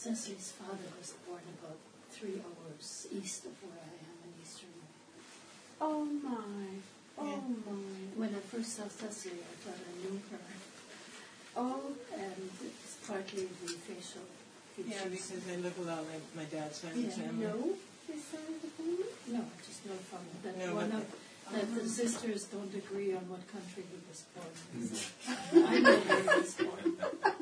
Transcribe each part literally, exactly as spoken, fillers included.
Cecily's father was born about three hours east of where I am in Eastern. Oh my, oh yeah. my. When I first saw Cecily, I thought I knew her. Oh. And it's partly the facial features. Yeah, because I look a lot like my dad's family. Yeah. No? His side of the family? No, just no from that no, one but of that the sisters don't agree on what country he was born. So I know where he was born.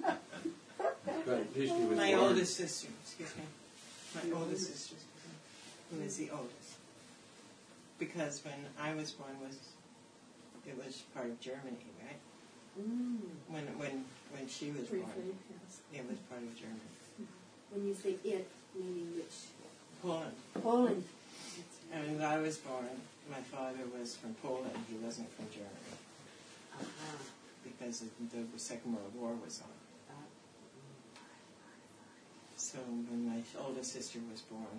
Right, my born. oldest sister, excuse me. My mm-hmm. oldest sister, who is the oldest. Because when I was born, was it was part of Germany, right? Mm. When when when she was Briefly, born, yes. it was part of Germany. When you say it, meaning which? Poland. Poland. And when I was born, my father was from Poland. He wasn't from Germany. Uh-huh. Because the, the Second World War was on. So when my oldest sister was born,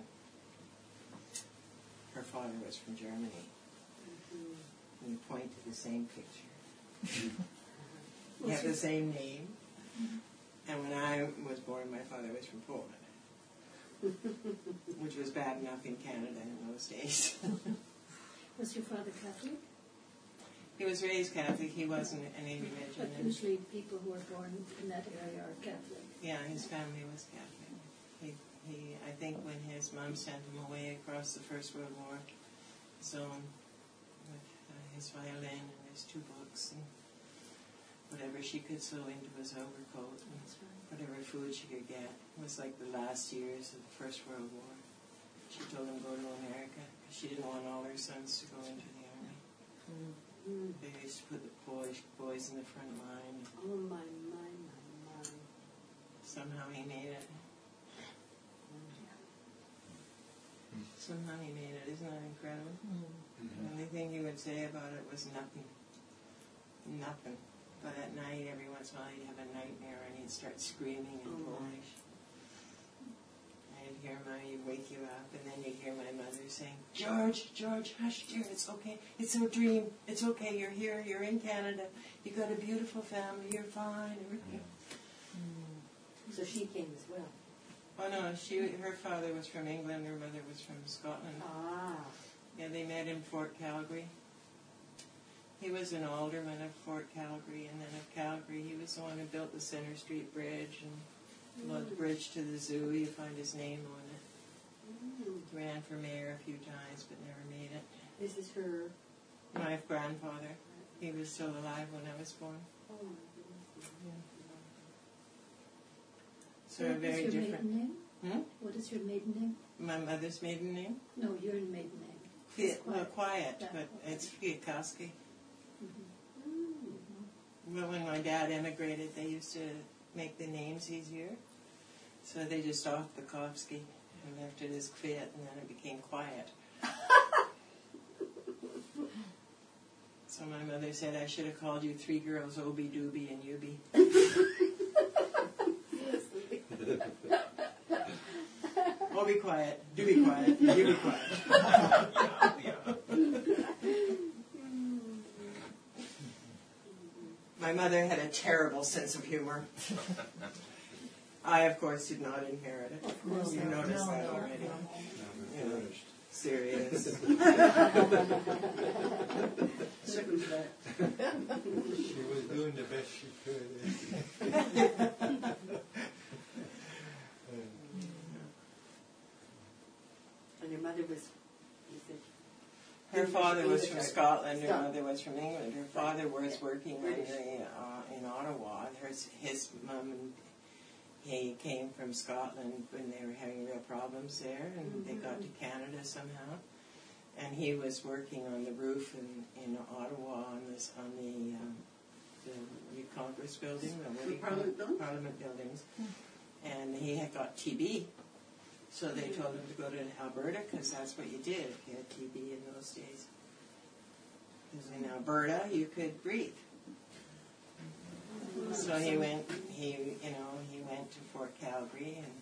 her father was from Germany. Mm-hmm. And you point to the same picture. You have the same name. And when I was born, my father was from Poland. Which was bad enough in Canada in those days. Was your father Catholic? He was raised Catholic. He wasn't any religion. But usually people who are born in that area are Catholic. Yeah, his family was Catholic. He, he, I think when his mom sent him away across the First World War zone with uh, his violin and his two books and whatever she could sew into his overcoat and whatever food she could get. It was like the last years of the First World War. She told him to go to America because she didn't want all her sons to go into the army. Mm-hmm. They used to put the boys, boys in the front line. Oh, my, my, my, my. Somehow he made it. Somehow he made it. Isn't that incredible? Mm-hmm. The only thing he would say about it was nothing. Nothing. But at night, every once in a while, he'd have a nightmare and he'd start screaming in oh Polish. And you'd hear my, he'd wake you up, and then you'd hear my mother saying, George, George, hush, dear, it's okay. It's a dream. It's okay. You're here. You're in Canada. You've got a beautiful family. You're fine. Everything. Mm. So she came as well. Oh, no. She, her father was from England. Her mother was from Scotland. Ah. Yeah, they met in Fort Calgary. He was an alderman of Fort Calgary, and then of Calgary, he was the one who built the Centre Street Bridge and mm. the bridge to the zoo. You find his name on it. Mm. Ran for mayor a few times, but never made it. This is her... My grandfather. He was still alive when I was born. Oh, my goodness. Yeah. So what very is your different. Maiden name? Hmm? What is your maiden name? My mother's maiden name? No, your maiden name. It's quiet, well, quiet yeah. but it's Fiakowski. Mm-hmm. Mm-hmm. But when my dad emigrated, they used to make the names easier. So they just offed the Kowski and left it as Kviat, and then it became Quiet. So my mother said I should have called you three girls, Obi, Doobie, and Yubi. Oh, be quiet. Do be quiet. You be quiet. My mother had a terrible sense of humor. I, of course, did not inherit it. Of course, you no, noticed no, that no, already. No, no. You know, serious. She was doing the best she could. And your mother was, you said, her father was from Scotland, her mother was from England. Her father was working in, the, uh, in Ottawa. His, his mum and he came from Scotland when they were having real problems there, and mm-hmm. they got to Canada somehow. And he was working on the roof in, in Ottawa on this on the um, the Congress building, or what do you call it? Parliament buildings. Mm-hmm. And he had got T B. So they told him to go to Alberta because that's what you did if you had T B in those days. Because in Alberta you could breathe. So he went. He you know he went to Fort Calgary, and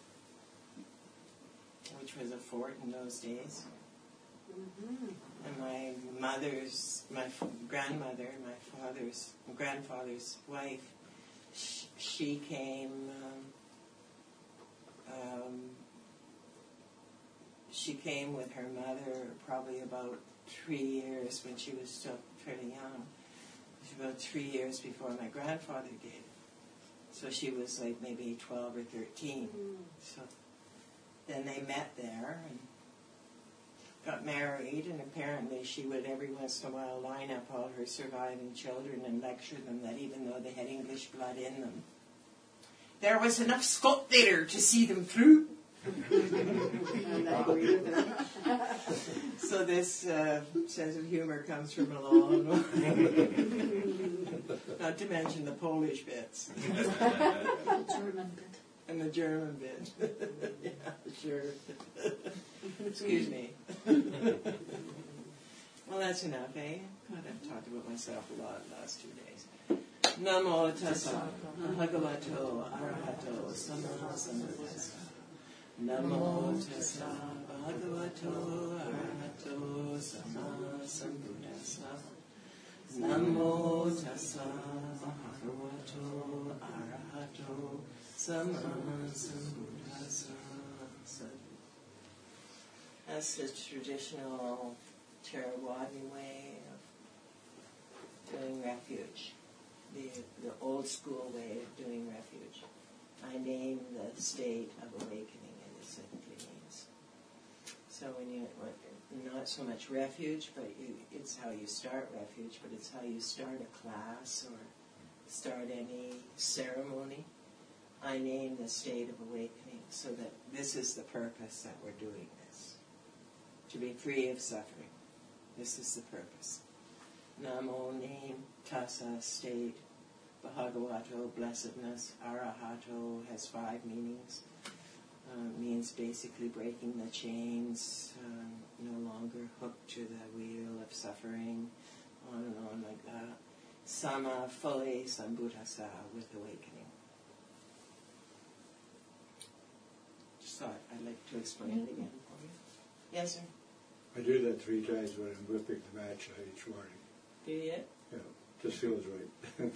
which was a fort in those days. And my mother's, my grandmother, my father's, grandfather's wife, she came. Um, um, she came with her mother probably about three years when she was still fairly young. She was about three years before my grandfather did. So she was like maybe twelve or thirteen. Mm. So then they met there and got married, and apparently she would every once in a while line up all her surviving children and lecture them that even though they had English blood in them, there was enough Scot there to see them through. And I agree with that. So this uh, sense of humor comes from along. Not to mention the Polish bits. The German bit. And the German bit. Yeah, sure. Excuse me. Well, that's enough, eh? God, I've talked about myself a lot the last two days. Namo tassa bhagavato arahato sama sambuddhassa. Namo tassa bhagavato arahato sama sambuddhassa. Namo tassa bhagavato arahato sama sambuddhassa. That's the traditional Theravada way of doing refuge, the, the old school way of doing refuge. I name the state of awakening, it simply means. So when you, not so much refuge, but you, it's how you start refuge, but it's how you start a class or start any ceremony. I name the state of awakening so that this is the purpose that we're doing this. To be free of suffering. This is the purpose. Namo, name, tassa, state, bhagavato, blessedness, arahato has five meanings. Uh, means basically breaking the chains, um, no longer hooked to the wheel of suffering, on and on like that. Sama, fully, sambuddhassa, with awakening. Just thought I'd like to explain it again for you. Yes, sir? I do that three times when I'm whipping the matcha each morning. Do you? Yeah, just feels right.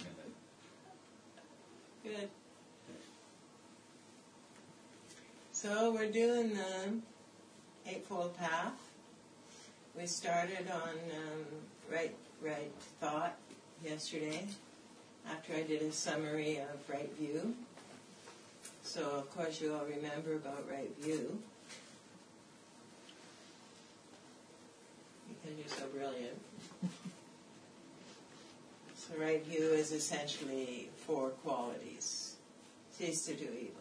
Good. So we're doing the Eightfold Path. We started on um, right, right thought yesterday after I did a summary of right view. So of course you all remember about right view. Because you're so brilliant. So right view is essentially four qualities. Cease to do evil.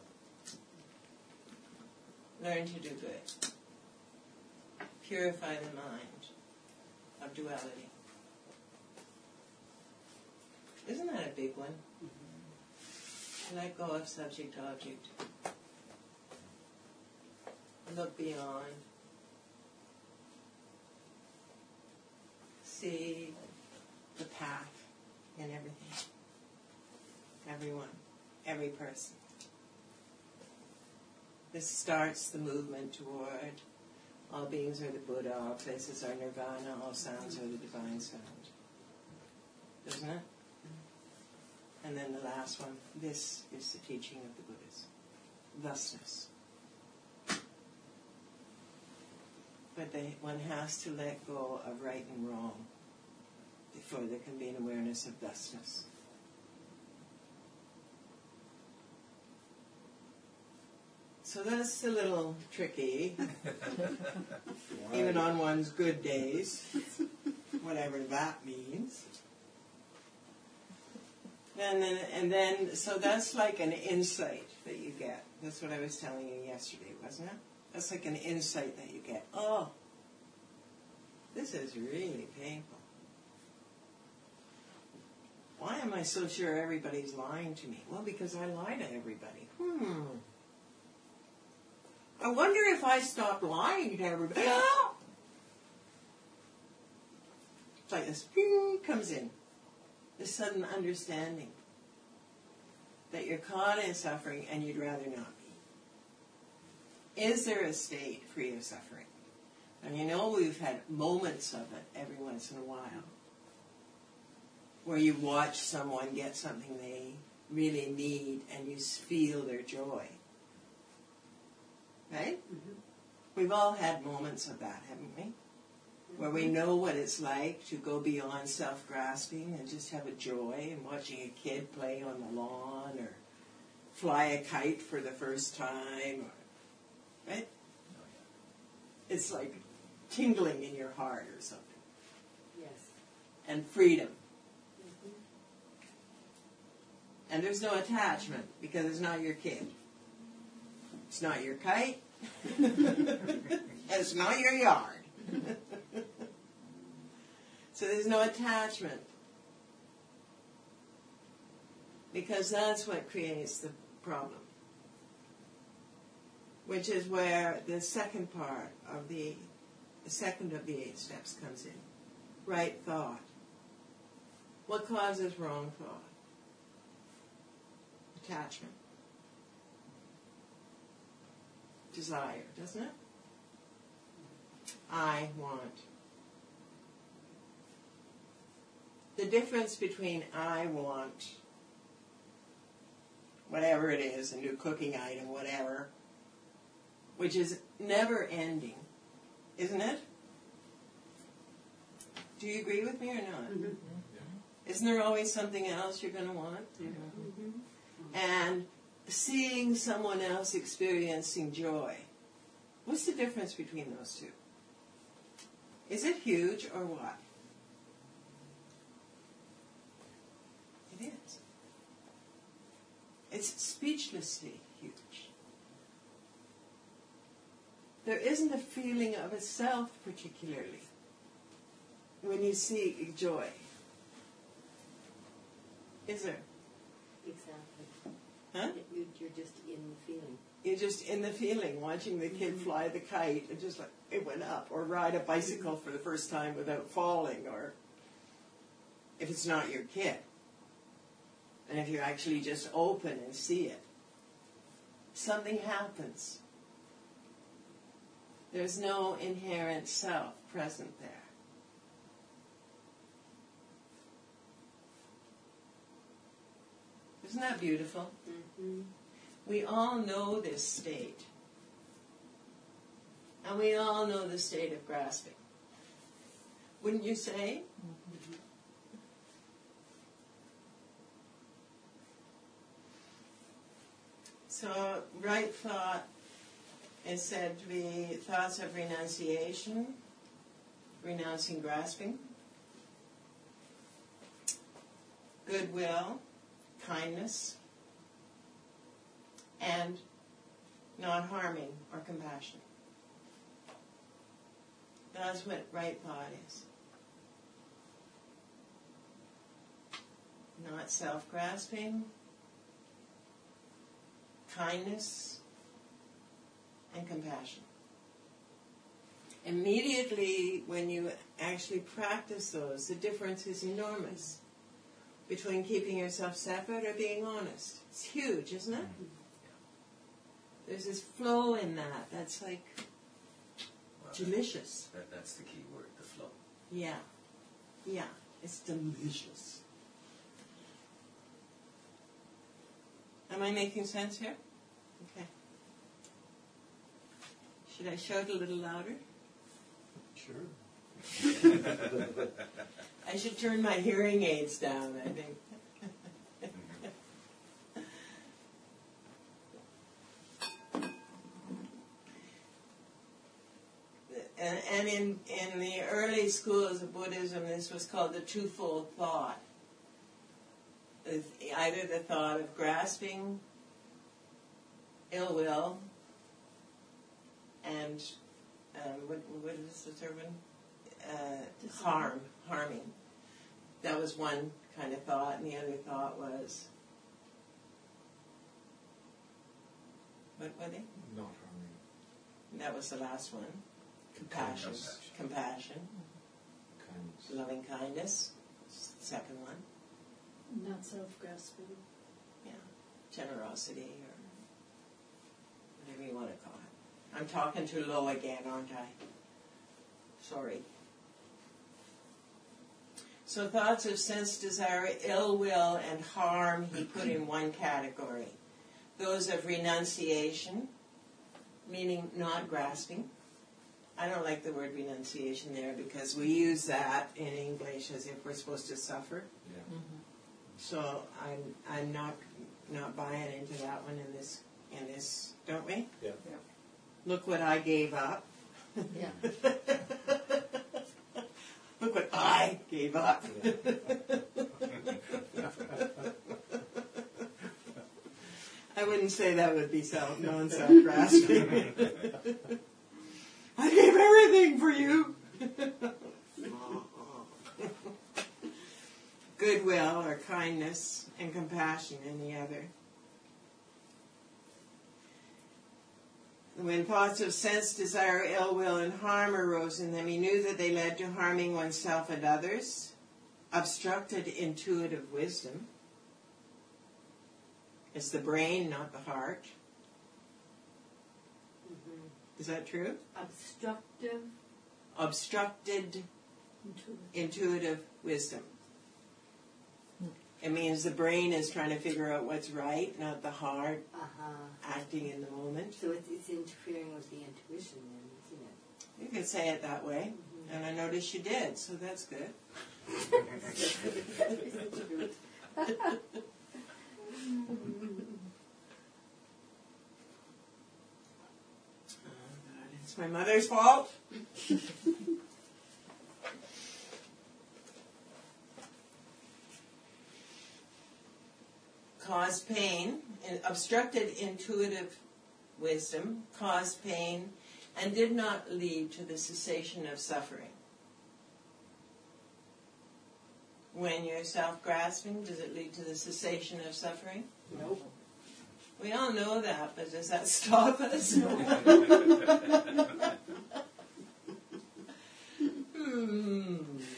Learn to do good. Purify the mind of duality. Isn't that a big one? Mm-hmm. Let go of subject-object. Look beyond. See the path in everything. Everyone. Every person. This starts the movement toward all beings are the Buddha, all places are nirvana, all sounds are the divine sound. Doesn't it? And then the last one, this is the teaching of the Buddhas. Thusness. But they, one has to let go of right and wrong before there can be an awareness of thusness. So that's a little tricky, even on one's good days, whatever that means. And then, and then, so that's like an insight that you get. That's what I was telling you yesterday, wasn't it? That's like an insight that you get. Oh, this is really painful. Why am I so sure everybody's lying to me? Well, because I lie to everybody. Hmm. I wonder if I stopped lying to everybody. It's like this ping comes in. This sudden understanding that you're caught in suffering and you'd rather not be. Is there a state free of suffering? And you know we've had moments of it every once in a while where you watch someone get something they really need and you feel their joy. right? Mm-hmm. We've all had moments of that, haven't we? Mm-hmm. Where we know what it's like to go beyond self-grasping and just have a joy in watching a kid play on the lawn or fly a kite for the first time, or, right? It's like tingling in your heart or something. Yes. And freedom. Mm-hmm. And there's no attachment because it's not your kid. It's not your kite. It's not your yard. So there's no attachment. Because that's what creates the problem. Which is where the second part of the, the second of the eight steps comes in. Right thought. What causes wrong thought? Attachment. Desire, doesn't it? I want. The difference between I want, whatever it is, a new cooking item, whatever, which is never ending, isn't it? Do you agree with me or not? Mm-hmm. Yeah. Isn't there always something else you're going to want? Yeah. Mm-hmm. And seeing someone else experiencing joy. What's the difference between those two? Is it huge or what? It is. It's speechlessly huge. There isn't a feeling of a self particularly when you see joy. Is there? Exactly. Huh? You, you're just in the feeling. You're just in the feeling, watching the kid Mm-hmm. fly the kite and just like, it went up, or ride a bicycle for the first time without falling, or if it's not your kid. And if you actually just open and see it, something happens. There's no inherent self present there. Isn't that beautiful? Mm-hmm. We all know this state. And we all know the state of grasping. Wouldn't you say? Mm-hmm. So, right thought is said to be thoughts of renunciation, renouncing grasping, goodwill, kindness, and not harming or compassion. That's what right thought is. Not self-grasping, kindness, and compassion. Immediately when you actually practice those, the difference is enormous between keeping yourself separate or being honest. It's huge, isn't it? There's this flow in that that's like well, delicious. That, that's the key word, the flow. Yeah. Yeah. It's delicious. Am I making sense here? Okay. Should I shout a little louder? Sure. I should turn my hearing aids down, I think. and and in, in the early schools of Buddhism, this was called the twofold thought. Either the thought of grasping, ill will, and um, what, what is the third one? Uh, harm, harming. That was one kind of thought, and the other thought was, what were they? Not harming. That was the last one. Compassion. Compassion. Compassion. Kindness. Loving kindness. Second one. Not self-grasping. Yeah. Generosity, or whatever you want to call it. I'm talking too low again, aren't I? Sorry. So thoughts of sense, desire, ill will, and harm he put in one category. Those of renunciation, meaning not grasping. I don't like the word renunciation there because we use that in English as if we're supposed to suffer. Yeah. Mm-hmm. So I'm I'm not not buying into that one in this in this, don't we? Yeah. Yeah. Look what I gave up. Yeah. Look what I gave up. I wouldn't say that would be self non self grasping. I gave everything for you. Goodwill or kindness and compassion in the other. When thoughts of sense, desire, ill will, and harm arose in them, he knew that they led to harming oneself and others, obstructed intuitive wisdom. It's the brain, not the heart. Mm-hmm. Is that true? Obstructive. Obstructed Intuitive. intuitive wisdom. It means the brain is trying to figure out what's right, not the heart Uh-huh. acting in the moment. So it's, it's interfering with the intuition then, isn't it? You could say it that way. Mm-hmm. And I noticed you did, so that's good. Oh, God, it's my mother's fault. Caused pain, and obstructed intuitive wisdom, caused pain, and did not lead to the cessation of suffering. When you're self-grasping, does it lead to the cessation of suffering? Nope. We all know that, but does that stop us? hmm.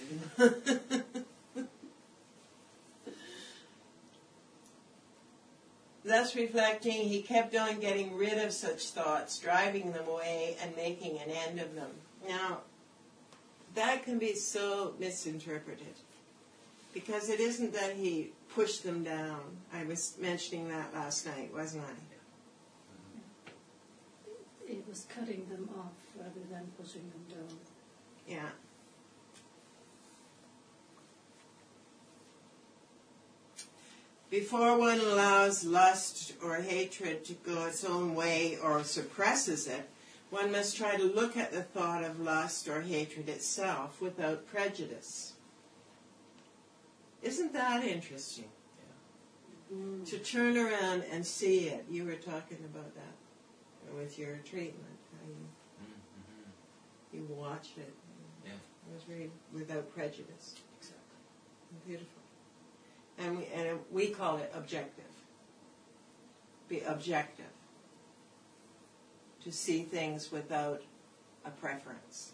Thus reflecting, he kept on getting rid of such thoughts, driving them away and making an end of them. Now, that can be so misinterpreted. Because it isn't that he pushed them down. I was mentioning that last night, wasn't I? It was cutting them off rather than pushing them down. Yeah. Before one allows lust or hatred to go its own way or suppresses it, one must try to look at the thought of lust or hatred itself without prejudice. Isn't that interesting? Yeah. Mm. To turn around and see it. You were talking about that with your treatment. How you, Mm-hmm. you watch it. Yeah. It was really without prejudice. Exactly. Beautiful. And we, and we call it objective. Be objective. To see things without a preference.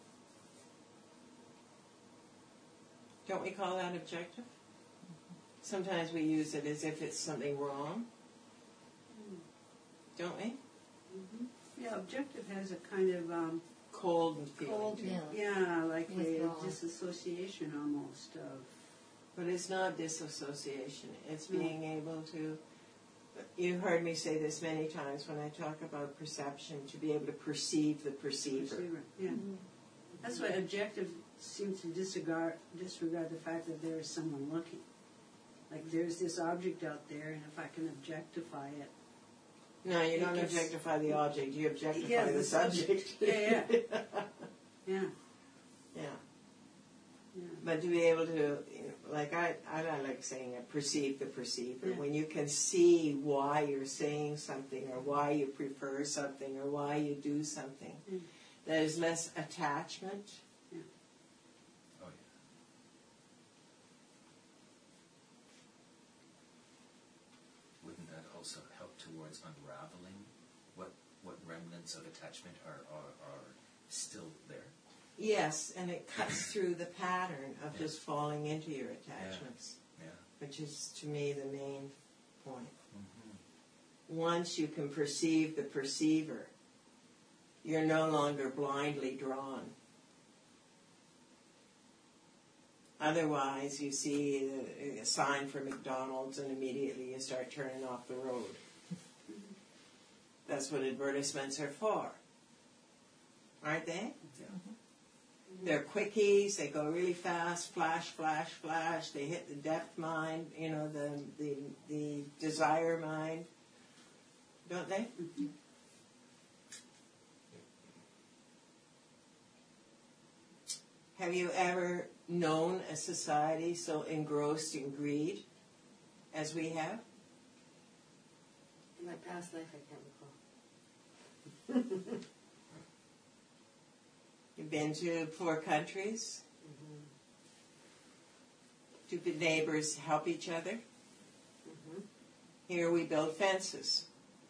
Don't we call that objective? Sometimes we use it as if it's something wrong. Don't we? Mm-hmm. Yeah, objective has a kind of um, Cold and feeling. cold, to it. Yeah. yeah, like a Withdrawal. disassociation almost of. But it's not disassociation. It's No. being able to, you heard me say this many times when I talk about perception, to be able to perceive the perceiver. Receiver. Yeah, that's why objective seems to disregard disregard the fact that there is someone looking. Like there's this object out there, and if I can objectify it. No, you don't It gets- objectify the object, you objectify Yeah, the the subject. subject. Yeah, yeah. Yeah, Yeah. yeah. But to be able to, you know, like I, I don't like saying it, perceive the perceiver. Yeah. When you can see why you're saying something or why you prefer something or why you do something, Mm. there's less attachment. Oh, yeah. Wouldn't that also help towards unraveling what what remnants of attachment are, are, are still there? Yes, and it cuts through the pattern of just falling into your attachments, Yeah. which is to me the main point. Mm-hmm. Once you can perceive the perceiver, you're no longer blindly drawn. Otherwise, you see a, a sign for McDonald's and immediately you start turning off the road. That's what advertisements are for. Aren't they? Yeah. They're quickies, they go really fast, flash, flash, flash, they hit the depth mind, you know, the the, the desire mind. Don't they? Mm-hmm. Have you ever known a society so engrossed in greed as we have? In my past life, I can't recall. You've been to poor countries? Do the neighbors help each other? Mm-hmm. Here we build fences,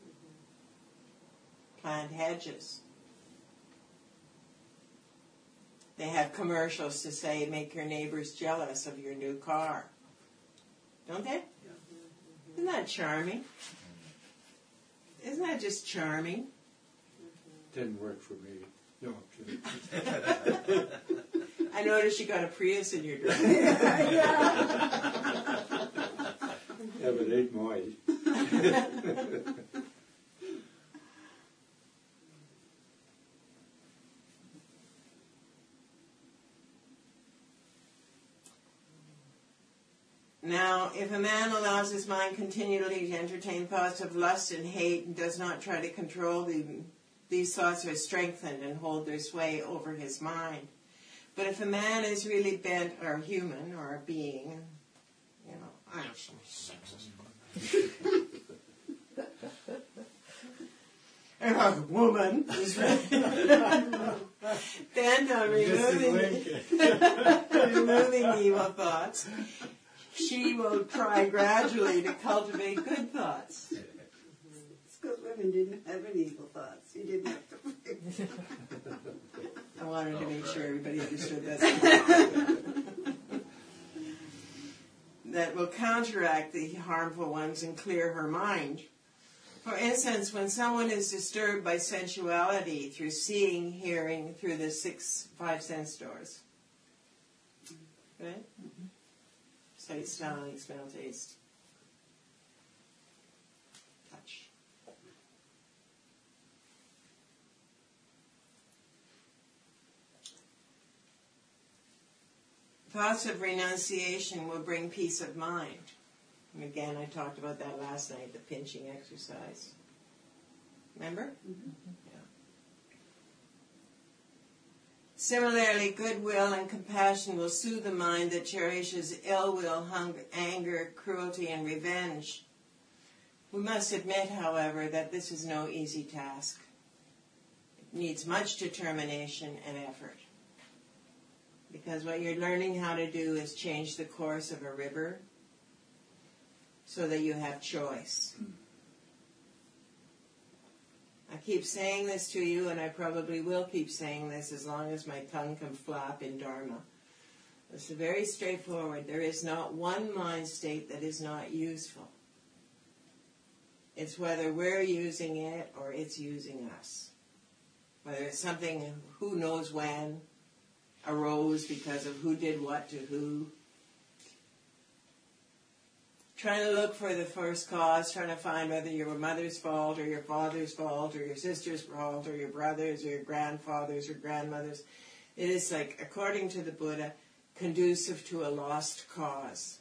plant hedges. They have commercials to say, make your neighbors jealous of your new car. Don't they? Yeah. Isn't that charming? Isn't that just charming? Didn't work for me. No, I'm kidding. I noticed you got a Prius in your driveway. Yeah, but it ain't mine. Now, if a man allows his mind continually to entertain thoughts of lust and hate and does not try to control them, these thoughts are strengthened and hold their sway over his mind. But if a man is really bent, or a human, or a being, you know, I'm so sexist. If a woman is really bent on removing, removing evil thoughts, she will try gradually to cultivate good thoughts. It's because women didn't have any evil thoughts. You didn't have to pray. I wanted to make sure everybody understood that. That will counteract the harmful ones and clear her mind. For instance, when someone is disturbed by sensuality through seeing, hearing, through the six, five sense doors. Right? Sight, smelling, smell, taste, touch. Thoughts of renunciation will bring peace of mind. And again, I talked about that last night, the pinching exercise. Remember? Mm-hmm. Yeah. Similarly, goodwill and compassion will soothe the mind that cherishes ill will, hunger, anger, cruelty, and revenge. We must admit, however, that this is no easy task. It needs much determination and effort. Because what you're learning how to do is change the course of a river so that you have choice. I keep saying this to you, and I probably will keep saying this as long as my tongue can flap in Dharma. It's very straightforward. There is not one mind state that is not useful. It's whether we're using it or it's using us. Whether it's something who knows when arose because of who did what to who. Trying to look for the first cause, trying to find whether your mother's fault or your father's fault or your sister's fault or your brother's or your grandfather's or grandmother's. It is like, according to the Buddha, conducive to a lost cause.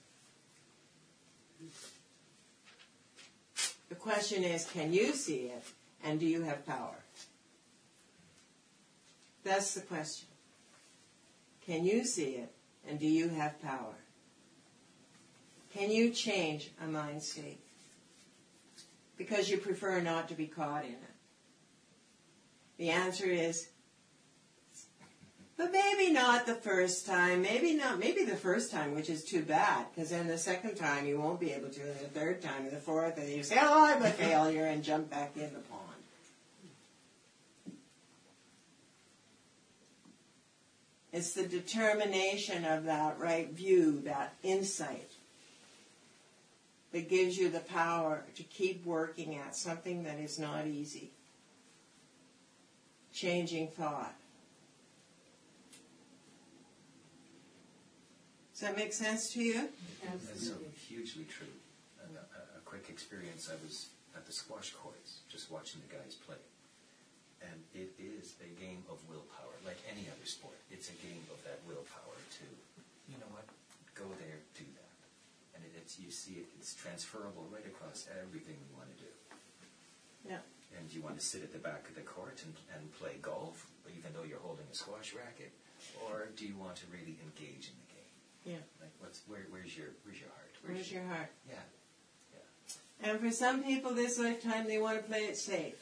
The question is, can you see it and do you have power? That's the question. Can you see it and do you have power? Can you change a mind state? Because you prefer not to be caught in it. The answer is, but maybe not the first time, maybe not, maybe the first time, which is too bad, because then the second time you won't be able to, and the third time, and the fourth, and you say, oh, I'm a failure, and jump back in the pond. It's the determination of that right view, that insight, that gives you the power to keep working at something that is not easy. Changing thought. Does that make sense to you? That's so hugely true. A, a, a quick experience. I was at the squash courts, just watching the guys play. And it is a game of willpower, like any other sport. It's a game of that willpower to, you know what, go there, do that. And it, it's you see it, it's transferable right across everything you want to do. Yeah. And you want to sit at the back of the court and, and play golf, even though you're holding a squash racket, or do you want to really engage in the game? Yeah. Like, what's where, where's your where's your heart? Where's your heart? Yeah. And for some people this lifetime, they want to play it safe.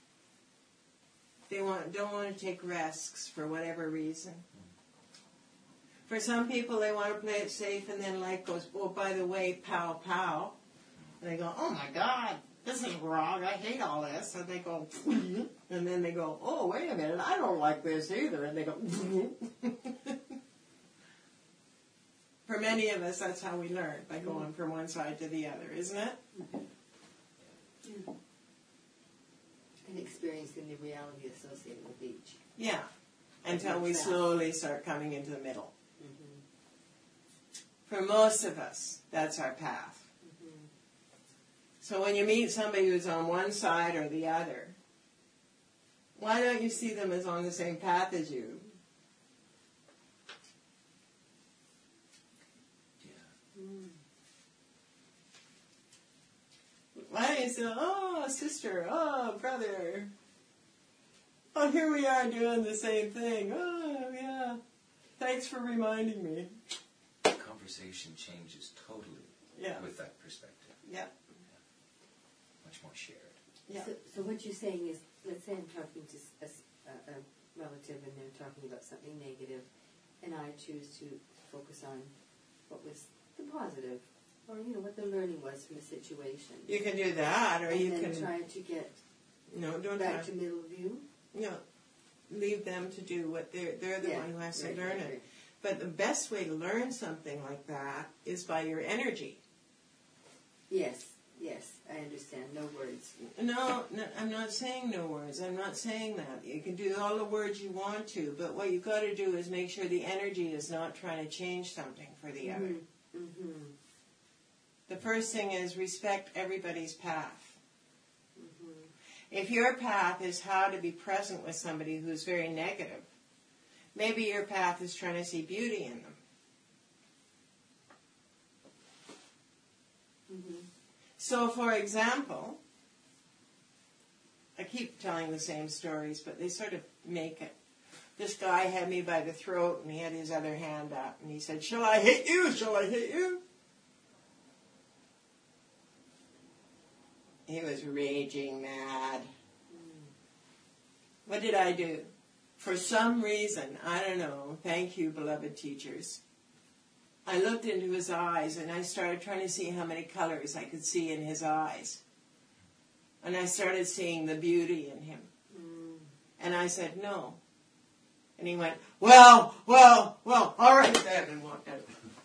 They want don't want to take risks for whatever reason. For some people, they want to play it safe, and then life goes, oh, by the way, pow, pow. And they go, oh, my God, this is wrong. I hate all this. And they go, and then they go, oh, wait a minute, I don't like this either. And they go, for many of us, that's how we learn, by going from one side to the other, isn't it? Yeah. And experiencing the reality associated with each. Yeah, until we slowly start coming into the middle. Mm-hmm. For most of us, that's our path. Mm-hmm. So when you meet somebody who's on one side or the other, why don't you see them as on the same path as you? Yeah. Mm. Why don't you say, oh, sister, oh, brother, oh, here we are doing the same thing. Oh, yeah, thanks for reminding me. Conversation changes totally Yeah. with that perspective. Yeah. Much more shared. Yeah. So, so what you're saying is, let's say I'm talking to a, a, a relative and they're talking about something negative, and I choose to focus on what was the positive, or you know what the learning was from the situation. You can do that, or and you then can try to get no, don't back try. to middle view. No, leave them to do what they're they're the Yeah, one who has right, to learn right, it. right. But the best way to learn something like that is by your energy. Yes, yes, I understand. No words. No, no, I'm not saying no words. I'm not saying that. You can do all the words you want to, but what you've got to do is make sure the energy is not trying to change something for the other. Mm-hmm. The first thing is respect everybody's path. Mm-hmm. If your path is how to be present with somebody who's very negative, maybe your path is trying to see beauty in them. Mm-hmm. So, for example, I keep telling the same stories, but they sort of make it. This guy had me by the throat, and he had his other hand up, and he said, "Shall I hit you? Shall I hit you?" He was raging mad. What did I do? For some reason, I don't know, thank you, beloved teachers, I looked into his eyes and I started trying to see how many colors I could see in his eyes. And I started seeing the beauty in him. Mm. And I said, no. And he went, well, well, well, all right then, and walked out.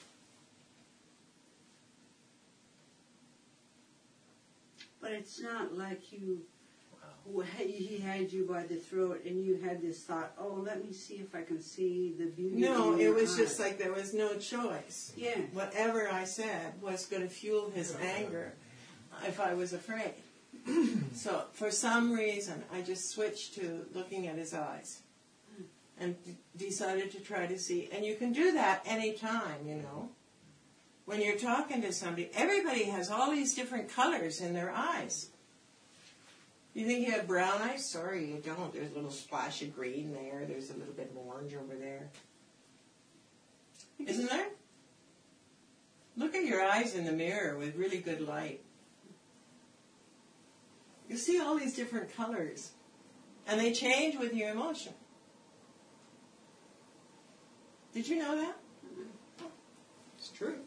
But it's not like you, he had you by the throat and you had this thought, oh, let me see if I can see the beauty No, in it your was just eye. like there was no choice. Yeah. Whatever I said was going to fuel his anger if I was afraid. So for some reason, I just switched to looking at his eyes and d- decided to try to see. And you can do that anytime, you know. When you're talking to somebody, everybody has all these different colors in their eyes. You think you have brown eyes? Sorry, you don't. There's a little splash of green there. There's a little bit of orange over there. Isn't there? Look at your eyes in the mirror with really good light. You see all these different colors. And they change with your emotion. Did you know that? It's true.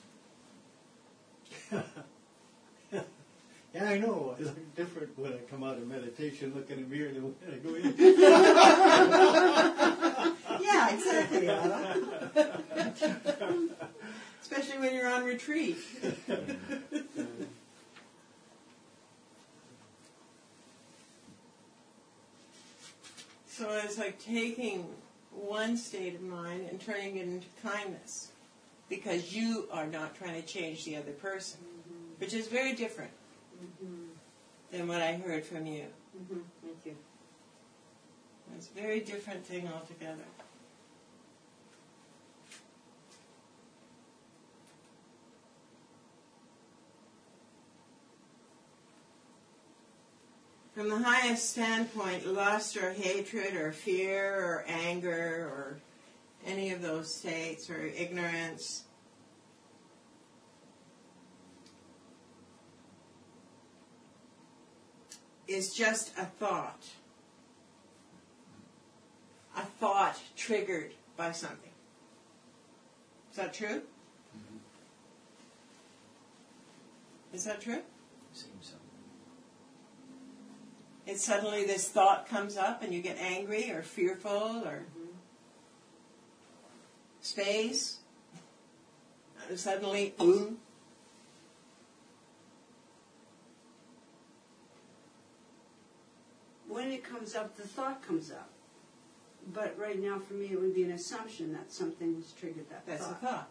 Yeah, I know. I look different when I come out of meditation, look in the mirror, than when I go in. Yeah, exactly, Adam. Especially when you're on retreat. So it's like taking one state of mind and turning it into kindness. Because you are not trying to change the other person. Mm-hmm. Which is very different. Mm-hmm. than what I heard from you. Mm-hmm. Thank you. It's a very different thing altogether. From the highest standpoint, lust or hatred or fear or anger or any of those states or ignorance is just a thought. A thought triggered by something. Is that true? Mm-hmm. Is that true? Seems so. It's suddenly this thought comes up and you get angry or fearful or Mm-hmm. space. And suddenly, boom. When it comes up, the thought comes up. But right now, for me, it would be an assumption that something has triggered that That's thought. a thought.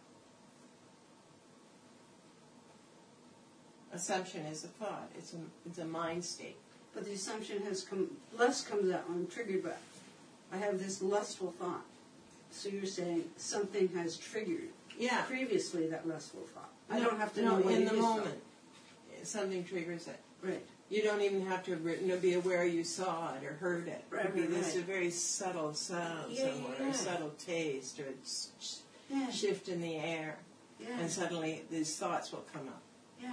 Assumption is a thought. It's a, it's a mind state. But the assumption has come, lust comes out when I'm triggered by, I have this lustful thought. So you're saying something has triggered Yeah. previously that lustful thought. I No, don't have to no, know what in it the is, though. moment. Something triggers it. Right. You don't even have to re- know, be aware you saw it or heard it. Right, Maybe right, there's right. a very subtle sound Yeah, somewhere, yeah, or yeah. a subtle taste, or a s- s- Yeah. shift in the air, Yeah. and suddenly these thoughts will come up. Yeah.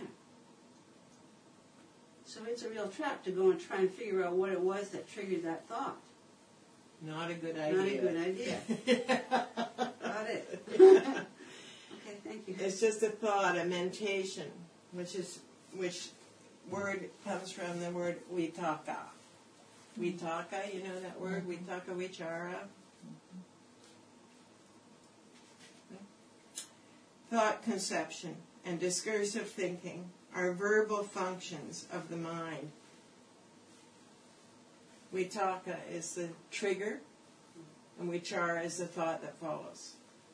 So it's a real trap to go and try and figure out what it was that triggered that thought. Not a good idea. Not a good idea. Got it. Okay, thank you. It's just a thought, a mentation, which is which word comes from the word vitaka. Vitaka, you know that word? Vitaka vichara. Thought conception and discursive thinking are verbal functions of the mind. Vitaka is the trigger, and vichara is the thought that follows.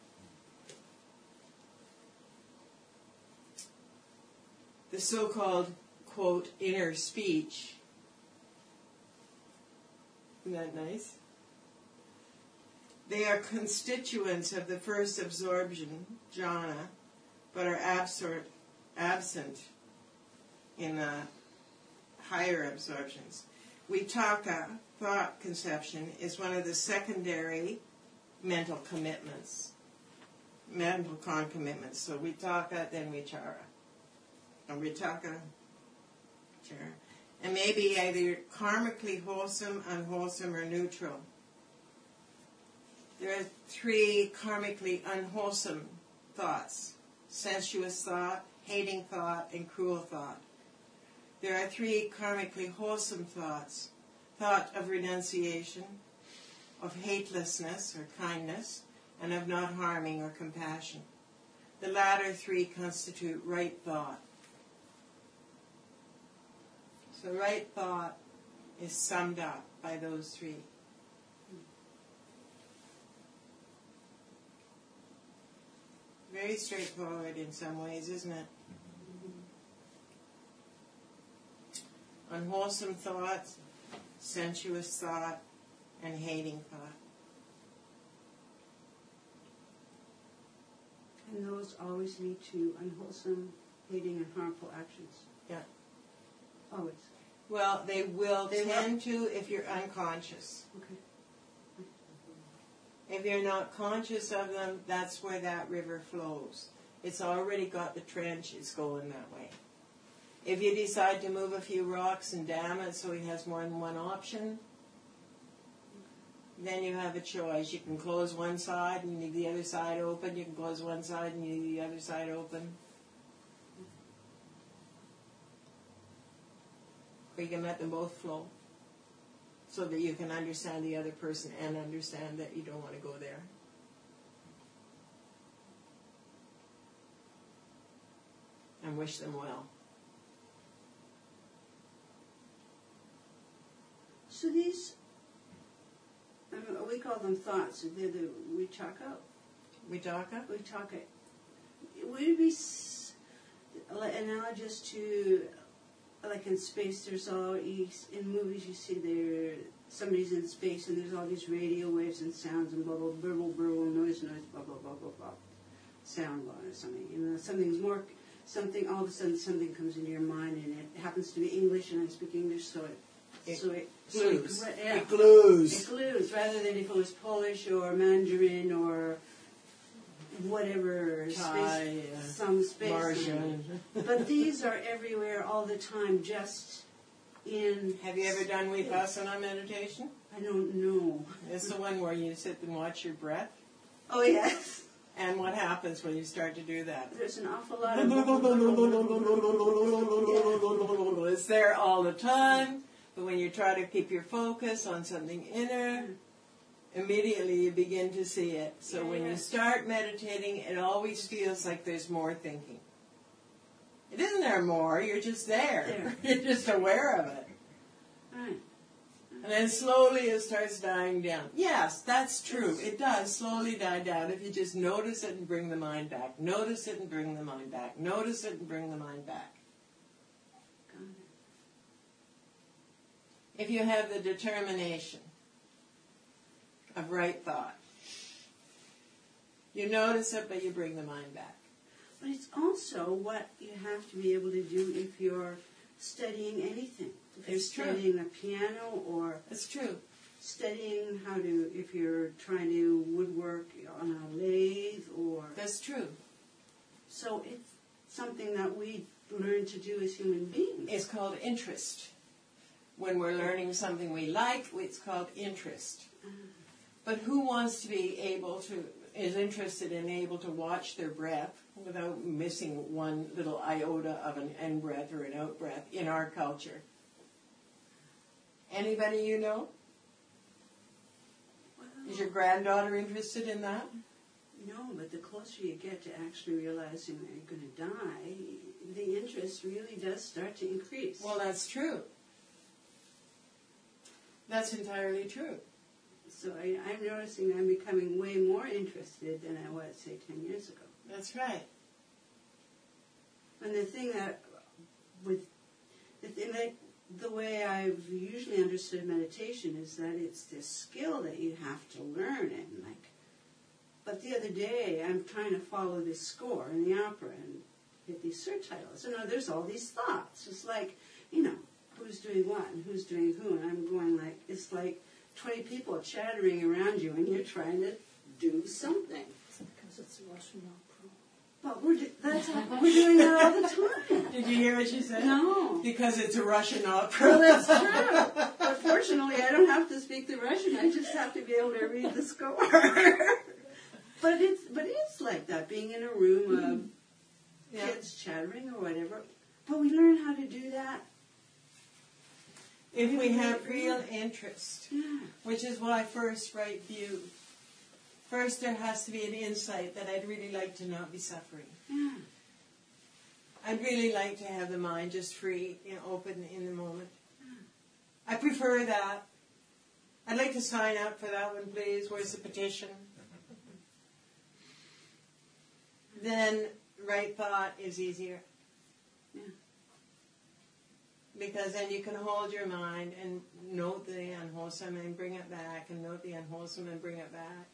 The so-called, quote, inner speech. Isn't that nice? They are constituents of the first absorption, jhana, but are absor- absent in the higher absorptions. Vitaka, thought conception, is one of the secondary mental commitments, mental concomitants. So vitaka, then vichara. And vitaka, vichara. And maybe either karmically wholesome, unwholesome, or neutral. There are three karmically unwholesome thoughts: sensuous thought, hating thought, and cruel thought. There are three karmically wholesome thoughts: thought of renunciation, of hatelessness or kindness, and of not harming or compassion. The latter three constitute right thought. So right thought is summed up by those three. Very straightforward in some ways, isn't it? Unwholesome thoughts, sensuous thought, and hating thought. And those always lead to unwholesome, hating, and harmful actions. Yeah. Always. Well, they will They will. tend to if you're unconscious. Okay. If you're not conscious of them, that's where that river flows. It's already got the trench, it's going that way. If you decide to move a few rocks and dam it so he has more than one option, then you have a choice. You can close one side and you leave the other side open. You can close one side and you leave the other side open. Or you can let them both flow so that you can understand the other person and understand that you don't want to go there. And wish them well. So these, I mean, we call them thoughts. They're the vitaka. Vitaka? Vitaka. Would it be s- analogous to like in space, there's all, you, in movies you see there, somebody's in space and there's all these radio waves and sounds and blah, blah, blah, blah, blah, noise, noise, blah, blah, blah, blah, blah, sound blah, or something. You know, something's more, something, all of a sudden something comes into your mind and it happens to be English and I speak English, so it, It so it, glues. So it, yeah. It glues. It glues, rather than if it was Polish or Mandarin or whatever, Thai, space, uh, some space. Martian. But these are everywhere all the time, just in... Have you ever done Vipassana meditation? I don't know. It's the one where you sit and watch your breath. Oh, yes. And what happens when you start to do that? There's an awful lot of... It's there all the time, but when you try to keep your focus on something inner, immediately you begin to see it. So when you start meditating, it always feels like there's more thinking. It isn't there more, you're just there. There. You're just aware of it. Right. And then slowly it starts dying down. Yes, that's true. It does slowly die down if you just notice it and bring the mind back. Notice it and bring the mind back. Notice it and bring the mind back. Got it. If you have the determination of right thought, you notice it, but you bring the mind back. But it's also what you have to be able to do if you're studying anything. If you're It's true. studying the piano or It's true. studying how to, if you're trying to woodwork on a lathe or... That's true. So it's something that we learn to do as human beings. It's called interest. When we're learning something we like, it's called interest. But who wants to be able to, is interested and able to watch their breath without missing one little iota of an in-breath or an out-breath in our culture? Anybody you know? Is your granddaughter interested in that? No, but the closer you get to actually realizing that you're going to die, the interest really does start to increase. Well, that's true. That's entirely true. So I, I'm noticing I'm becoming way more interested than I was, say, ten years ago. That's right. And the thing that, with the thing that, the way I've usually understood meditation is that it's this skill that you have to learn and like. But the other day I'm trying to follow this score in the opera and hit these surtitles. And now there's all these thoughts. It's like, you know, who's doing what and who's doing who, and I'm going like, it's like twenty people chattering around you and you're trying to do something. It's because it's a Russian opera. But we're, do- that's, we're doing that all the time. Did you hear what she said? No. Because it's a Russian opera. Well, that's true. But fortunately, I don't have to speak the Russian. I just have to be able to read the score. But it's but it's like that, being in a room of Yeah. kids chattering or whatever. But we learn how to do that. If we have real interest, Yeah. which is why first right view. First there has to be an insight that I'd really like to not be suffering. Yeah. I'd really like to have the mind just free, you know, open in the moment. I prefer that. I'd like to sign up for that one, please. Where's the petition? Then right thought is easier. Yeah. Because then you can hold your mind and note the unwholesome and bring it back, and note the unwholesome and bring it back.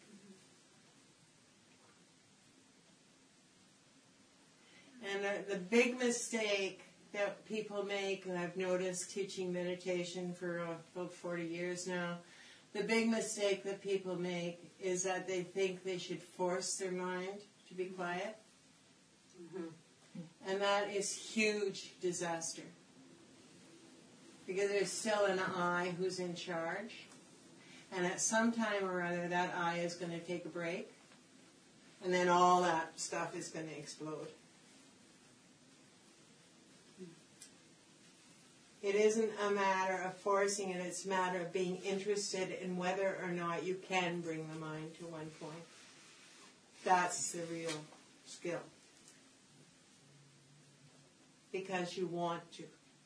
And the, the big mistake that people make, and I've noticed teaching meditation for uh, about forty years now, the big mistake that people make is that they think they should force their mind to be quiet. Mm-hmm. And that is huge disaster. Because there's still an I who's in charge. And at some time or other, that I is going to take a break. And then all that stuff is going to explode. It isn't a matter of forcing it, it's a matter of being interested in whether or not you can bring the mind to one point. That's the real skill. Because you want to.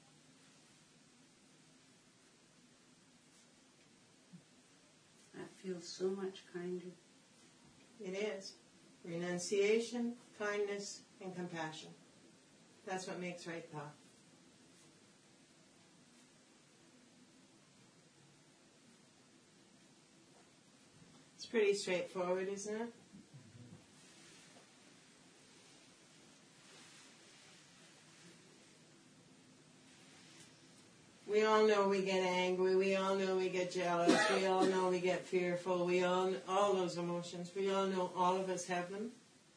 That feels so much kinder. It is. Renunciation, kindness, and compassion. That's what makes right thought. It's pretty straightforward, isn't it? We all know we get angry, we all know we get jealous, we all know we get fearful, we all, all those emotions, we all know all of us have them.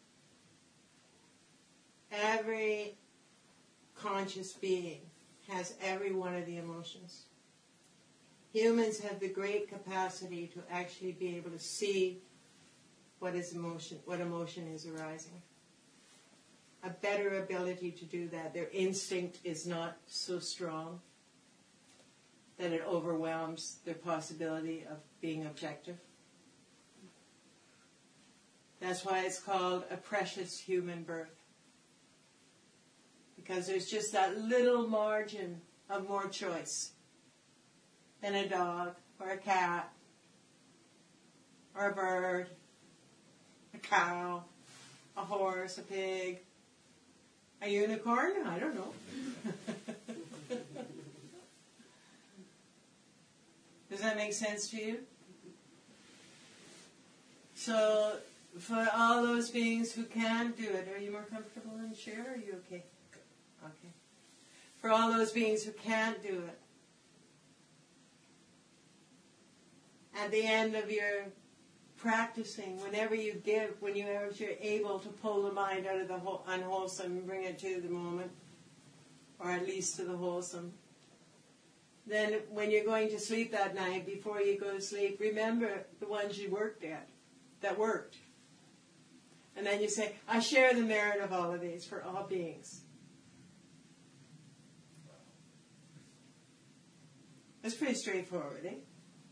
Every conscious being has every one of the emotions. Humans have the great capacity to actually be able to see what is emotion, what emotion is arising. A better ability to do that. Their instinct is not so strong that it overwhelms their possibility of being objective. That's why it's called a precious human birth. Because there's just that little margin of more choice than a dog or a cat or a bird, a cow, a horse, a pig, a unicorn, I don't know. Does that make sense to you? So, for all those beings who can't do it, are you more comfortable in share, or are you okay? Okay. For all those beings who can't do it, at the end of your practicing, whenever you give, when you are able to pull the mind out of the unwholesome and bring it to the moment, or at least to the wholesome, then when you're going to sleep that night, before you go to sleep, remember the ones you worked at, that worked. And then you say, I share the merit of all of these for all beings. That's pretty straightforward, eh?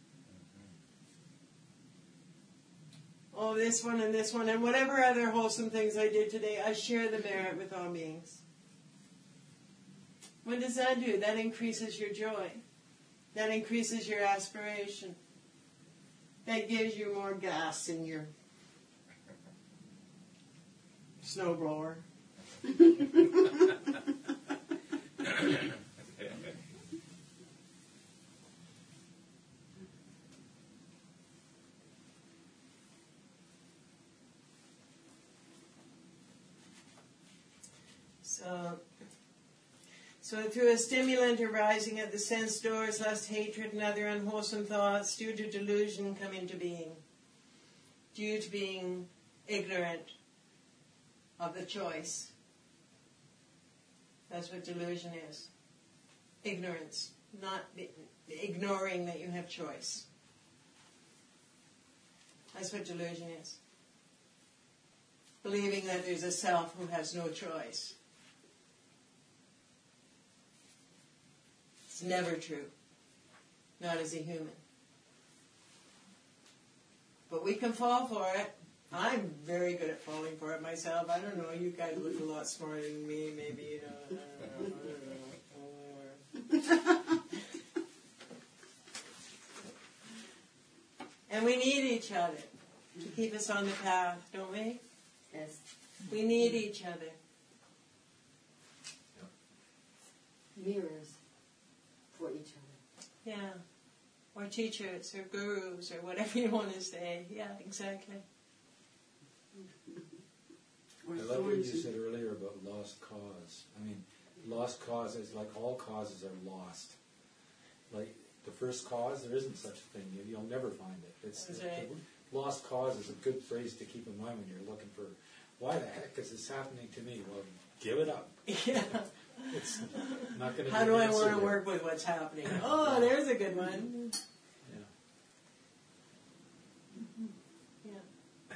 Oh, this one and this one and whatever other wholesome things I did today, I share the merit with all beings. What does that do? That increases your joy. That increases your aspiration. That gives you more gas in your snowblower. So, so through a stimulant arising at the sense doors, lust, hatred, and other unwholesome thoughts, due to delusion, come into being. Due to being ignorant of the choice. That's what delusion is. Ignorance. Not ignoring that you have choice. That's what delusion is. Believing that there's a self who has no choice. It's never true. Not as a human. But we can fall for it. I'm very good at falling for it myself. I don't know, you guys look a lot smarter than me, maybe, you know. I don't know. And we need each other to keep us on the path, don't we? Yes. We need each other. Mirrors for each other. Yeah. Or teachers, or gurus, or whatever you want to say. Yeah, exactly. I love what you said earlier about lost cause. I mean, lost cause is like all causes are lost. Like the first cause, there isn't such a thing. You'll never find it. It's That's right. Lost cause is a good phrase to keep in mind when you're looking for, why the heck is this happening to me? Well, give it up. Yeah. It's not going to. How do I want to work with what's happening? Oh, there's a good one. Yeah. Yeah.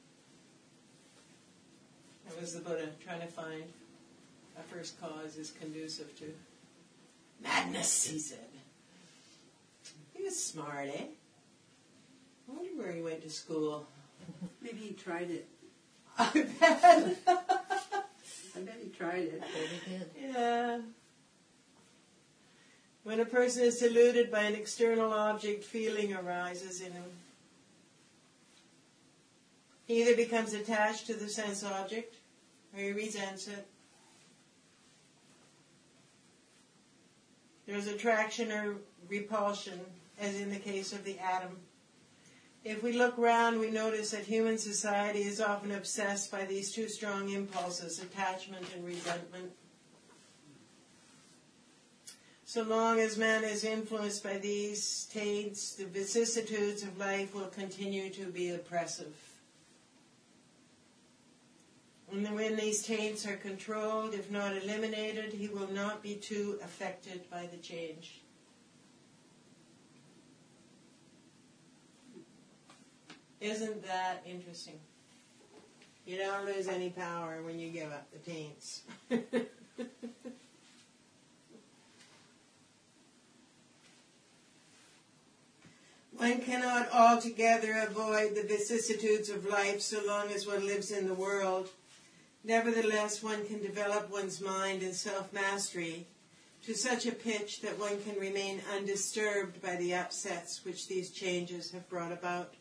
That was the Buddha trying to find a first cause is conducive to madness, he said. He was smart, eh? I wonder where he went to school. Maybe he tried it. I bet. I bet he tried it. Yeah. When a person is deluded by an external object, feeling arises in him. He either becomes attached to the sense object, or he resents it. There's attraction or repulsion, as in the case of the atom. If we look around, we notice that human society is often obsessed by these two strong impulses, attachment and resentment. So long as man is influenced by these taints, the vicissitudes of life will continue to be oppressive. And when these taints are controlled, if not eliminated, he will not be too affected by the change. Isn't that interesting? You don't lose any power when you give up the taints. One cannot altogether avoid the vicissitudes of life so long as one lives in the world. Nevertheless, one can develop one's mind and self-mastery to such a pitch that one can remain undisturbed by the upsets which these changes have brought about.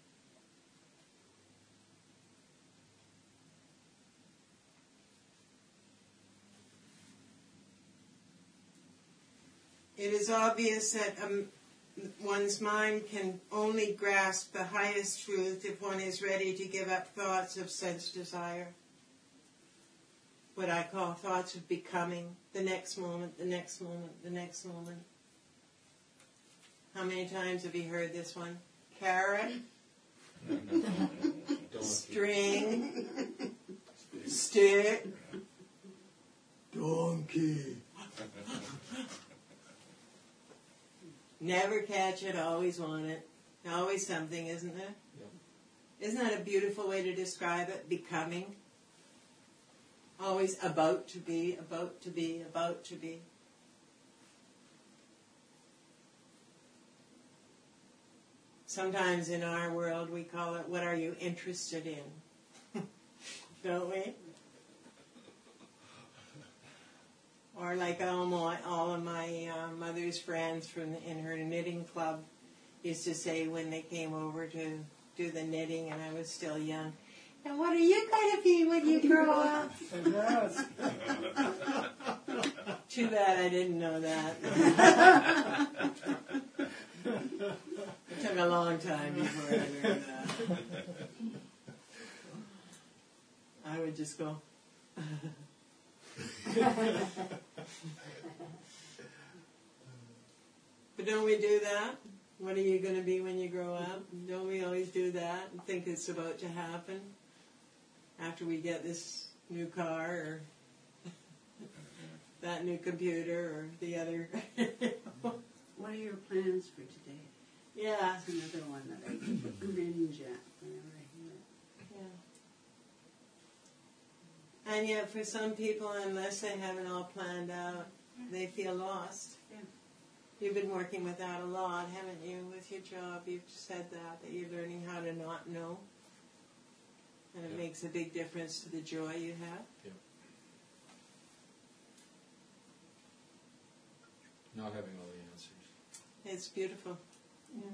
It is obvious that um, one's mind can only grasp the highest truth if one is ready to give up thoughts of sense desire. What I call thoughts of becoming, the next moment, the next moment, the next moment. How many times have you heard this one? Carrot, string, stick, donkey. Never catch it, always want it. Always something, isn't there? Yep. Isn't that a beautiful way to describe it? Becoming. Always about to be, about to be, about to be. Sometimes in our world we call it, what are you interested in? Don't we? Or like all, my, all of my uh, mother's friends from in her knitting club used to say when they came over to do the knitting and I was still young, and what are you going to be when you grow up? Yes. Too bad I didn't know that. It took a long time before I learned that. I would just go... But don't we do that? What are you going to be when you grow up? Don't we always do that and think it's about to happen after we get this new car or that new computer or the other? What are your plans for today? Yeah. That's another one that I cringe at whenever I hear it. Yeah. And yet for some people, unless they have it all planned out, they feel lost. Yeah. You've been working with that a lot, haven't you, with your job? You've said that, that you're learning how to not know. And it Yeah. makes a big difference to the joy you have. Yeah. Not having all the answers. It's beautiful. Yeah.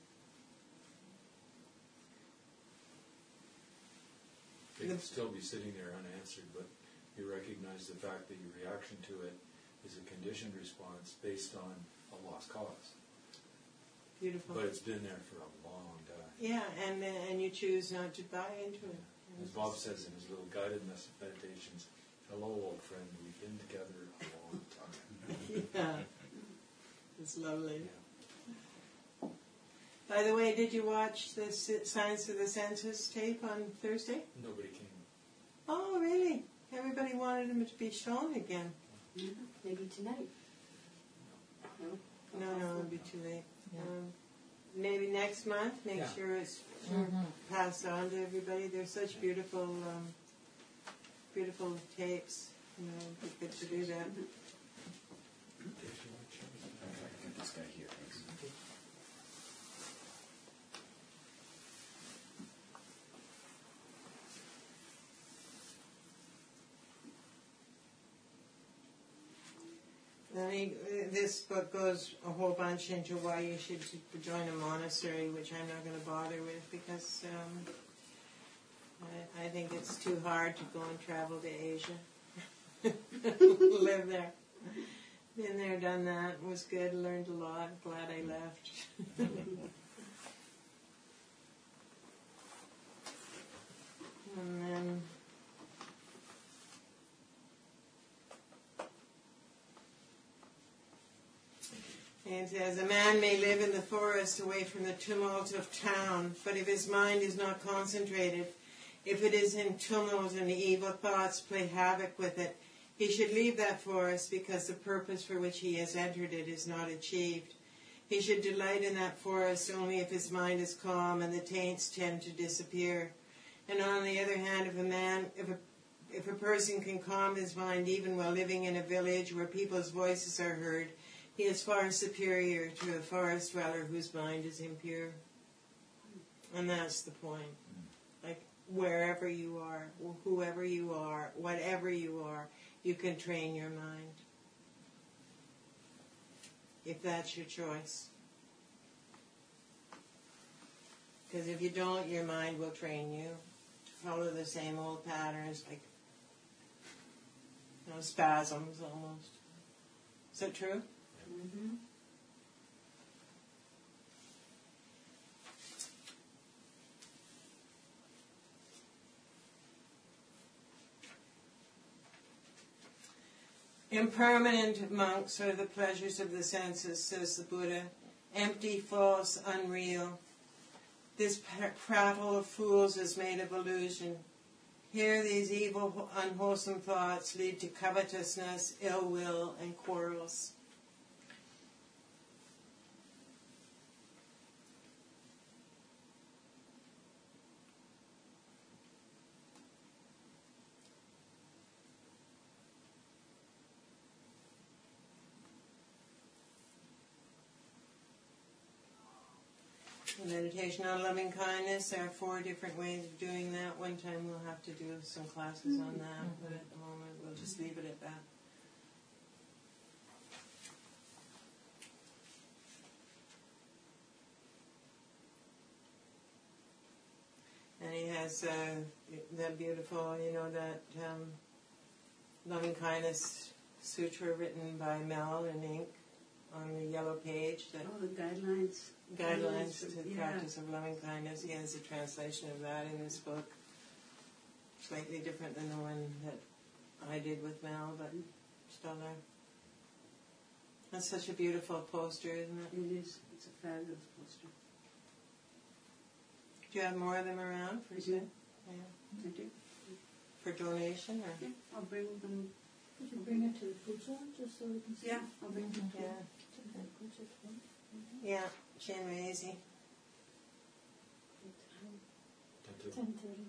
They can still be sitting there unanswered, but you recognize the fact that your reaction to it is a conditioned response based on a lost cause. Beautiful. But it's been there for a long time. Yeah, and uh, and you choose not to buy into it. As Bob says in his little guided meditations, hello, old friend, we've been together a long time. Yeah. It's lovely. Yeah. By the way, did you watch the Science of the Senses tape on Thursday? Nobody came. Oh, really? Everybody wanted him to be shown again. Yeah, maybe tonight. No, No, no, it'll be too late. Um, maybe next month. Make Yeah. sure it's Mm-hmm. passed on to everybody. They're such beautiful, um, beautiful tapes. You know, it'd be good to do that. Get this guy here, thanks. Then he, this book goes a whole bunch into why you should join a monastery, which I'm not going to bother with because um, I, I think it's too hard to go and travel to Asia. Live there. Been there, done that. Was good. Learned a lot. Glad I left. It says, a man may live in the forest away from the tumult of town, but if his mind is not concentrated, if it is in tumult and evil thoughts play havoc with it, he should leave that forest because the purpose for which he has entered it is not achieved. He should delight in that forest only if his mind is calm and the taints tend to disappear. And on the other hand, if a man, if a, if a person can calm his mind even while living in a village where people's voices are heard, he is far superior to a forest dweller whose mind is impure. And that's the point. Like, wherever you are, whoever you are, whatever you are, you can train your mind. If that's your choice. Because if you don't, your mind will train you to follow the same old patterns, like, you know, spasms almost. Is that true? Mm-hmm. Impermanent monks are the pleasures of the senses, says the Buddha. Empty, false, unreal. This prattle of fools is made of illusion. Here these evil, unwholesome thoughts lead to covetousness, ill will, and quarrels. Meditation on loving kindness. There are four different ways of doing that. One time we'll have to do some classes on that, but at the moment we'll just leave it at that. And he has uh, that beautiful, you know, that um, loving kindness sutra written by Mel in ink on the yellow page. That Oh, the guidelines. Guidelines to the yeah. practice of loving kindness. He has a translation of that in his book. Slightly different than the one that I did with Mel, but still there. That's such a beautiful poster, isn't it? It is. It's a fabulous poster. Do you have more of them around for I do. sale? Yeah. I do. For donation, or? Yeah, I'll bring them. Could you bring it to the food zone just so we can see? Yeah, I'll bring them. Yeah. To the food zone. Yeah, Shinweizi. Ten thirty.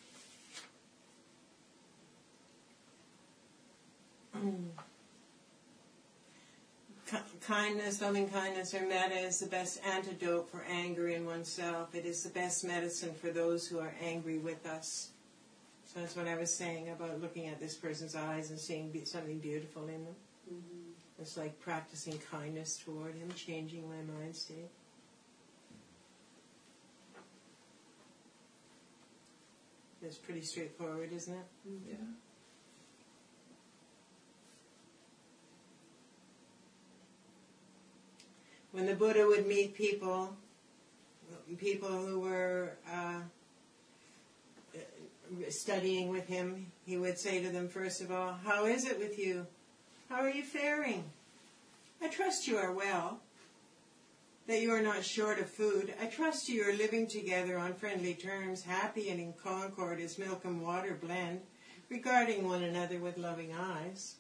Kindness, loving kindness, or metta is the best antidote for anger in oneself. It is the best medicine for those who are angry with us. So that's what I was saying about looking at this person's eyes and seeing be- something beautiful in them. Mm-hmm. It's like practicing kindness toward him, changing my mind state. It's pretty straightforward, isn't it? Mm-hmm. Yeah. When the Buddha would meet people, people who were uh, studying with him, he would say to them, first of all, how is it with you? How are you faring? I trust you are well, that you are not short of food. I trust you are living together on friendly terms, happy and in concord as milk and water blend, regarding one another with loving eyes.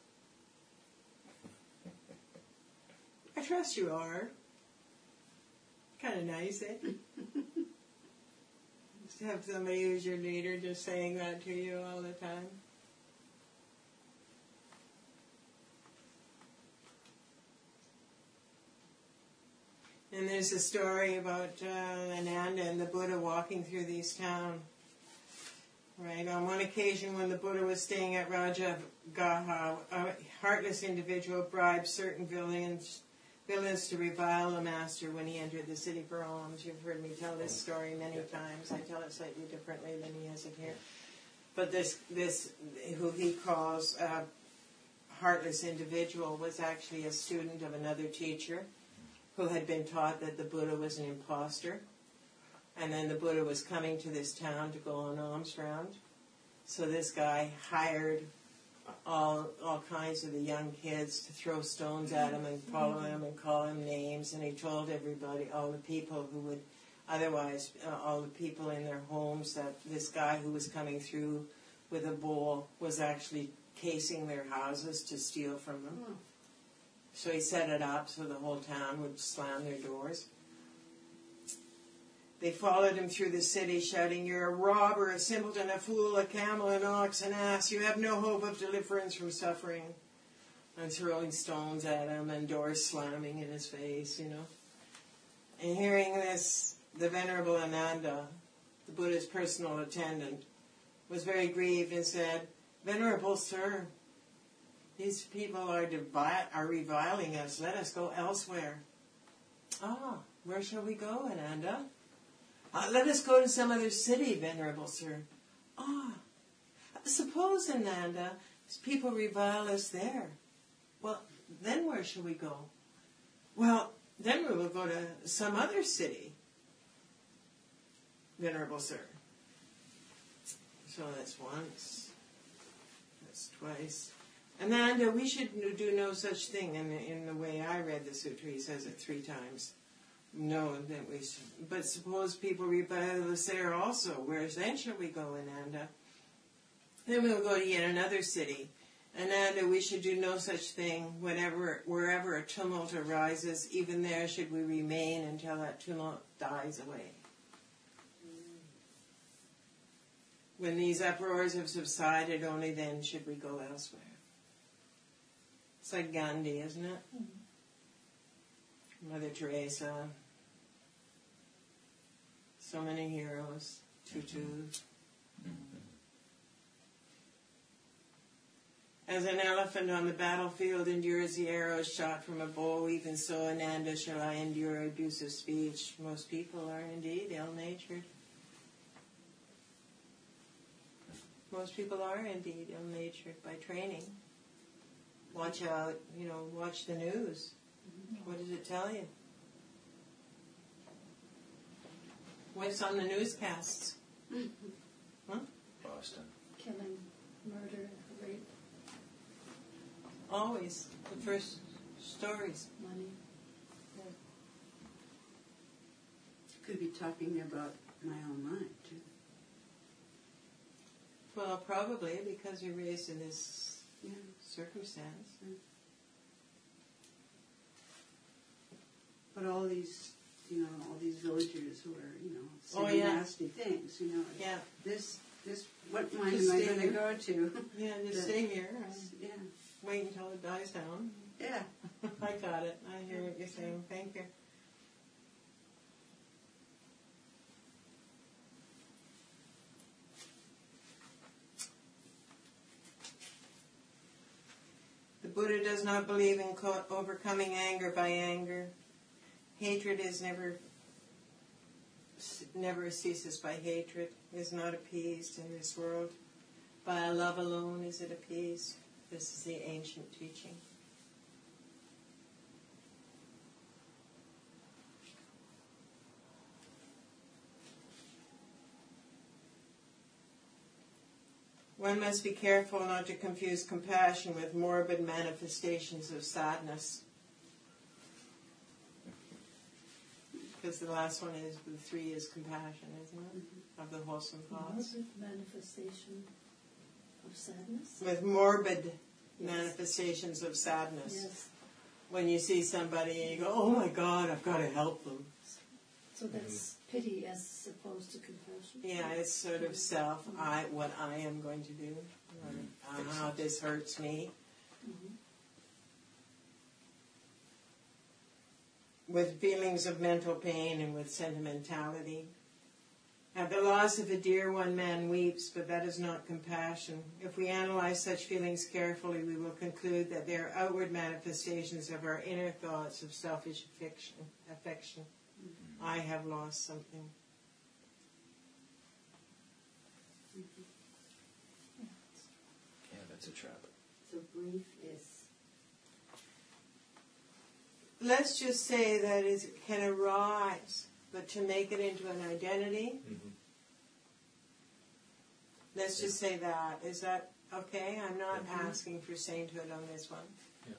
I trust you are. Kind of nice, eh? Just to have somebody who's your leader just saying that to you all the time. And there's a story about uh, Ananda and the Buddha walking through this town. Right, on one occasion when the Buddha was staying at Rajagaha, a heartless individual bribed certain villains villains to revile the master when he entered the city for alms. You've heard me tell this story many times. I tell it slightly differently than he has it here. But this, this who he calls a heartless individual was actually a student of another teacher who had been taught that the Buddha was an imposter. And then the Buddha was coming to this town to go on alms round. So this guy hired all all kinds of the young kids to throw stones at him and follow him and call him names, and he told everybody, all the people who would otherwise, uh, all the people in their homes, that this guy who was coming through with a bowl was actually casing their houses to steal from them. Oh. So he set it up so the whole town would slam their doors. They followed him through the city, shouting, "You're a robber, a simpleton, a fool, a camel, an ox, an ass. You have no hope of deliverance from suffering." And throwing stones at him and doors slamming in his face, you know. And hearing this, the Venerable Ananda, the Buddha's personal attendant, was very grieved and said, "Venerable Sir, these people are, devi- are reviling us. Let us go elsewhere." "Ah, where shall we go, Ananda?" Uh, "let us go to some other city, Venerable Sir." "Ah, suppose, Ananda, people revile us there. Well, then where shall we go?" "Well, then we will go to some other city, Venerable Sir." So that's once. That's twice. "Ananda, we should do no such thing." And in the way I read the sutra, he says it three times. No, that we should. "But suppose people revile us there also. Where then shall we go, Ananda?" "Then we'll go to yet another city. Ananda, we should do no such thing. Whenever, wherever a tumult arises, even there should we remain until that tumult dies away. When these uproars have subsided, only then should we go elsewhere." It's like Gandhi, isn't it? Mm-hmm. Mother Teresa. So many heroes. Tutu. Mm-hmm. "As an elephant on the battlefield endures the arrows shot from a bow, even so, Ananda, shall I endure abusive speech." Most people are indeed ill-natured. Most people are indeed ill-natured by training. Watch out, you know, watch the news. What does it tell you? What's on the newscasts? Huh? Boston. Killing, murder, rape, Always the first stories. money. Could be talking about my own mind, too. Well, probably because you're raised in this Yeah. circumstance. But all these, you know, all these villagers who are, you know, Oh, saying yeah. nasty things, you know. Yeah, This, this, what mind Just am I stay going to here. go to? yeah. Just The- stay here and Yeah, wait until it dies down. yeah. I got it. I hear what you're saying. Thank you. The Buddha does not believe in co- overcoming anger by anger. Hatred is never, never ceases by hatred. It is not appeased in this world. By love alone is it appeased. This is the ancient teaching. One must be careful not to confuse compassion with morbid manifestations of sadness. Because the last one is, the three is compassion, isn't it? Mm-hmm. Of the wholesome thoughts. Morbid manifestation of sadness. With morbid Yes. manifestations of sadness. Yes. When you see somebody and you go, "Oh my God, I've got to help them." So that's pity as opposed to compassion. Yeah, it's sort of self, I, what I am going to do, or uh, how this hurts me. Mm-hmm. With feelings of mental pain and with sentimentality. At the loss of a dear one, man weeps, but that is not compassion. If we analyze such feelings carefully, we will conclude that they are outward manifestations of our inner thoughts of selfish affection. affection. Mm-hmm. I have lost something. Yeah, that's a trap. So grief is Let's just say that it can arise, but to make it into an identity, Mm-hmm. let's just say that. Is that Okay, I'm not Mhm. asking for sainthood on this one. Yeah.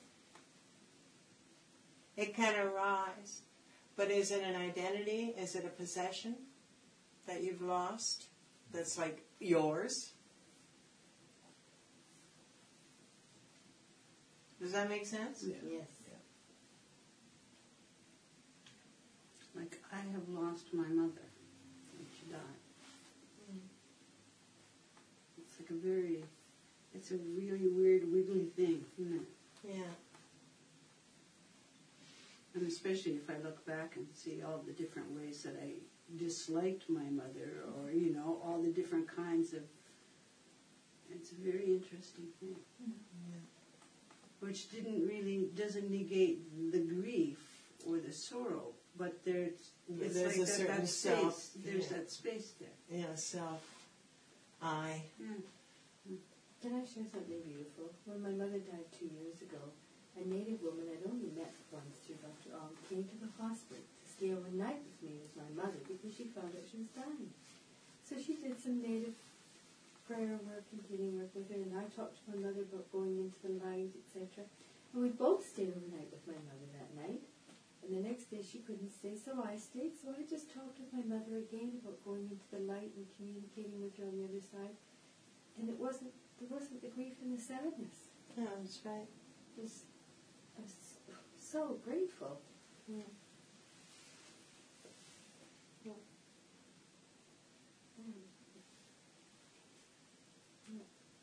It can arise, but is it an identity? Is it a possession that you've lost that's like yours? Does that make sense? Yeah. Yes. Like, I have lost my mother when she died. It's like a very, it's a really weird, wiggly thing, isn't it? Yeah. And especially if I look back and see all the different ways that I disliked my mother, or, you know, all the different kinds of, it's a very interesting thing. Which didn't really, doesn't negate the grief or the sorrow, but there's, it's There's like a that, certain that self, space, there's yeah. that space there. Yeah, self. I. Yeah. Can I share something beautiful? When my mother died two years ago, a native woman I'd only met once through Doctor Ong came to the hospital to stay overnight with me with my mother because she found out she was dying. So she did some native prayer work and healing work with her, and I talked to my mother about going into the light, et cetera. And we both stayed overnight with my mother that night. And the next day she couldn't stay, so I stayed. So I just talked with my mother again about going into the light and communicating with her on the other side. And it wasn't, there wasn't the grief and the sadness. Yeah, that's right. It was, I was so grateful. Yeah. Yeah. Mm. Yeah.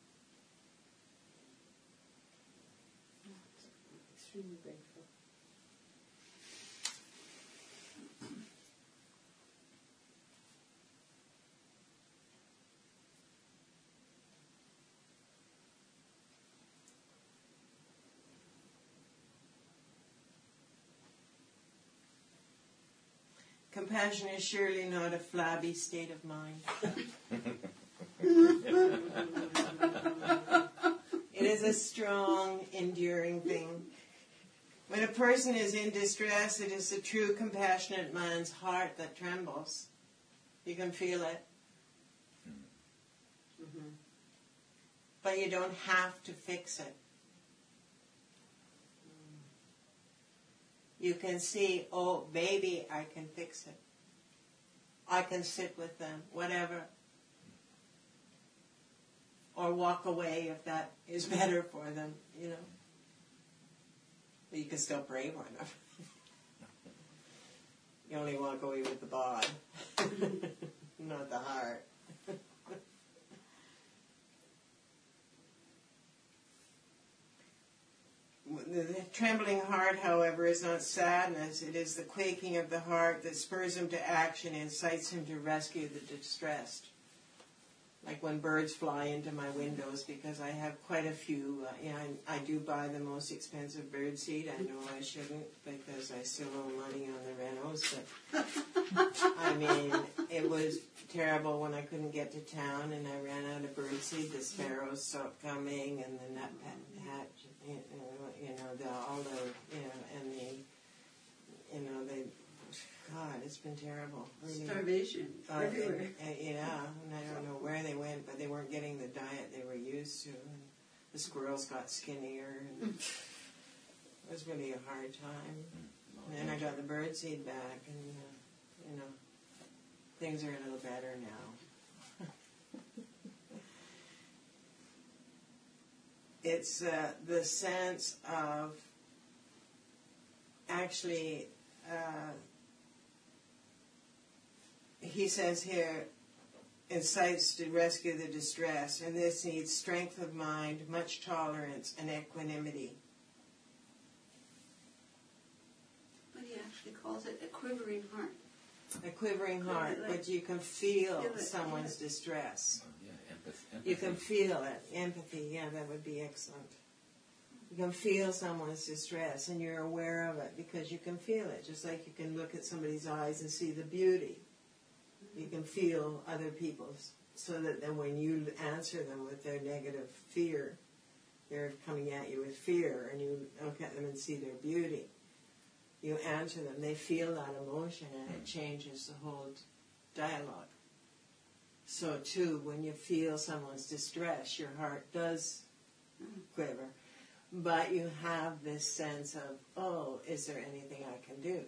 Yeah. Extremely grateful. Compassion is surely not a flabby state of mind. It is a strong, enduring thing. When a person is in distress, it is the true compassionate man's heart that trembles. You can feel it. Mm-hmm. But you don't have to fix it. You can see, oh, baby, I can fix it. I can sit with them, whatever. Or walk away if that is better for them, you know. But you can still pray for them. You only walk away with the bod, not the heart. The trembling heart, however, is not sadness. It is the quaking of the heart that spurs him to action and incites him to rescue the distressed. Like when birds fly into my windows, because I have quite a few. Uh, yeah, I, I do buy the most expensive bird seed. I know I shouldn't because I still owe money on the renos. But I mean, it was terrible when I couldn't get to town and I ran out of bird seed. The sparrows stopped coming, and the nut hatch. You know, the, all the, you know, and the, you know, the, God, it's been terrible. Really. Starvation Uh, everywhere. and, and, yeah, and I don't know where they went, but they weren't getting the diet they were used to. And the squirrels got skinnier, and it was really a hard time. And then I got the bird seed back, and, uh, you know, things are a little better now. It's uh, the sense of actually, uh, he says here, incites to rescue the distressed, and this needs strength of mind, much tolerance, and equanimity. But he actually calls it a quivering heart. A quivering heart, Like- but you can feel Feel it, someone's yeah. distress. Oh, yeah, empathy. empathy. You can feel it. Empathy, yeah, that would be excellent. You can feel someone's distress, and you're aware of it because you can feel it. Just like you can look at somebody's eyes and see the beauty. You can feel other people's, so that then when you answer them with their negative fear, they're coming at you with fear, and you look at them and see their beauty. You answer them, they feel that emotion, and it changes the whole dialogue. So too, when you feel someone's distress, your heart does quiver. But you have this sense of, oh, is there anything I can do?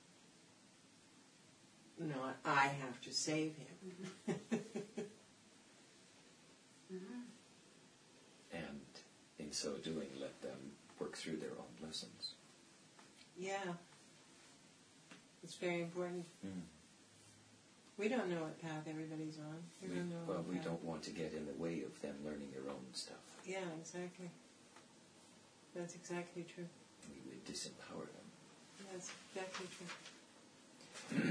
Not, I have to save him. And in so doing, let them work through their own lessons. Yeah. It's very important. Mm. We don't know what path everybody's on. We, We, don't know well, what we path. don't want to get in the way of them learning their own stuff. Yeah, exactly. That's exactly true. We would disempower them. That's exactly true.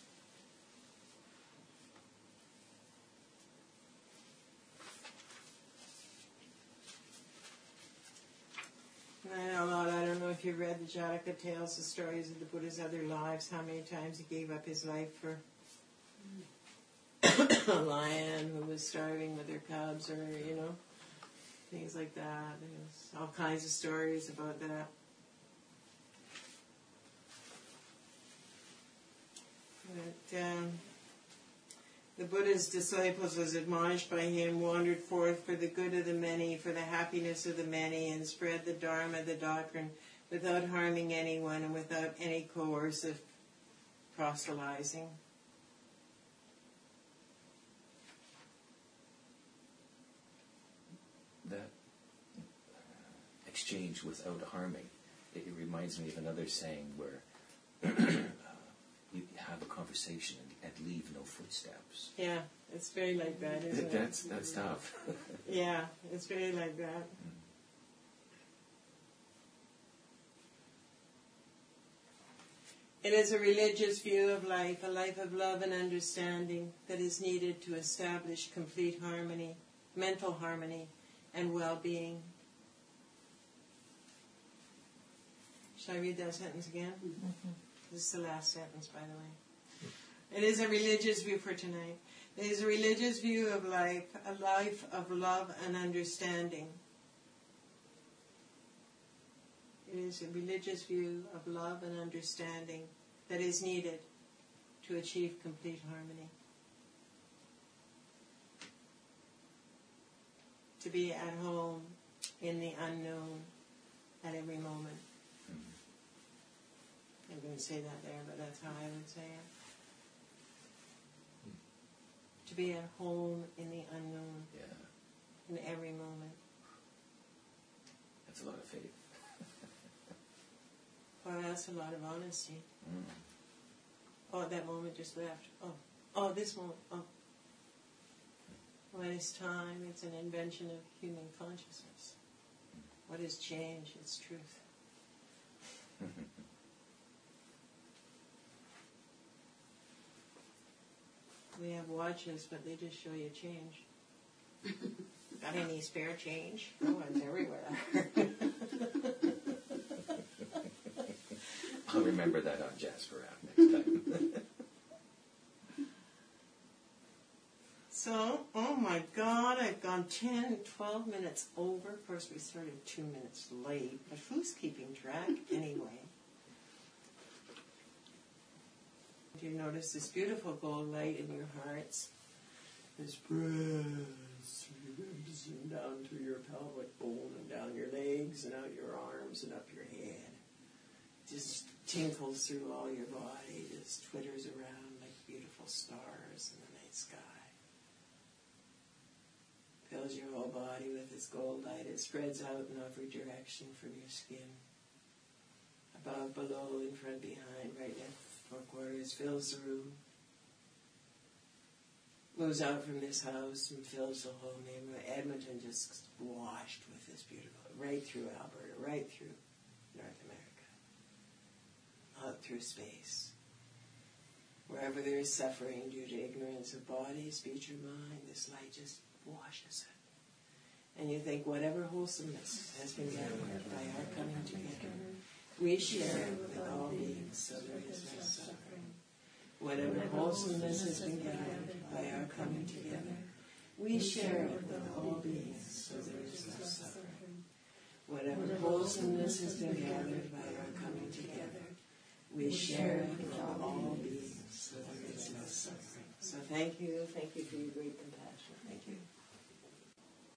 I know a lot. I don't know if you've read the Jataka tales, the stories of the Buddha's other lives, how many times he gave up his life for a lion who was starving with their cubs, or, you know, things like that. There's all kinds of stories about that. But, um, the Buddha's disciples, as admonished by him, wandered forth for the good of the many, for the happiness of the many, and spread the Dharma, the doctrine, without harming anyone and without any coercive proselytizing. That exchange without harming, it, it reminds me of another saying where uh, you have a conversation and, and leave no footsteps. Yeah, it's very like that, isn't it? That's that's tough. Yeah, it's very like that. It is a religious view of life, a life of love and understanding that is needed to establish complete harmony, mental harmony, and well-being. Shall I read that sentence again? Mm-hmm. This is the last sentence, by the way. It is a religious view for tonight. It is a religious view of life, a life of love and understanding. It is a religious view of love and understanding that is needed to achieve complete harmony. To be at home in the unknown at every moment. I didn't say that there, but that's how I would say it. To be at home in the unknown Yeah, in every moment. that's a lot of faith. Well, that's a lot of honesty. Mm. Oh, that moment just left. Oh, oh, this moment. Oh. What is time? It's an invention of human consciousness. What is change? It's truth. We have watches, but they just show you change. Got any spare change? Oh, it's everywhere. I'll remember that on Jasper app next time. So, oh my God, I've gone ten, twelve minutes over. Of course, we started two minutes late, but who's keeping track anyway? Do you notice this beautiful gold light in your hearts? This spreads down to your pelvic bone and down your legs and out your arms and up your head. Just tinkles through all your body, just twitters around like beautiful stars in the night sky. Fills your whole body with this gold light. It spreads out in every direction from your skin. Above, below, in front, behind, right, left, four quarters, fills the room. Moves out from this house and fills the whole neighborhood. Edmonton just washed with this beautiful, right through Alberta, right through North America, out through space. Wherever there is suffering due to ignorance of body, speech, or mind, this light just washes it. And you think whatever wholesomeness has been gathered by our coming together, we share it with all beings, so there is no suffering. Whatever wholesomeness has been gathered by our coming together, we share it with all beings, so there is no suffering. Whatever wholesomeness has been gathered by our coming together, we share it with all beings, so there is no suffering. So thank you, thank you for your great compassion.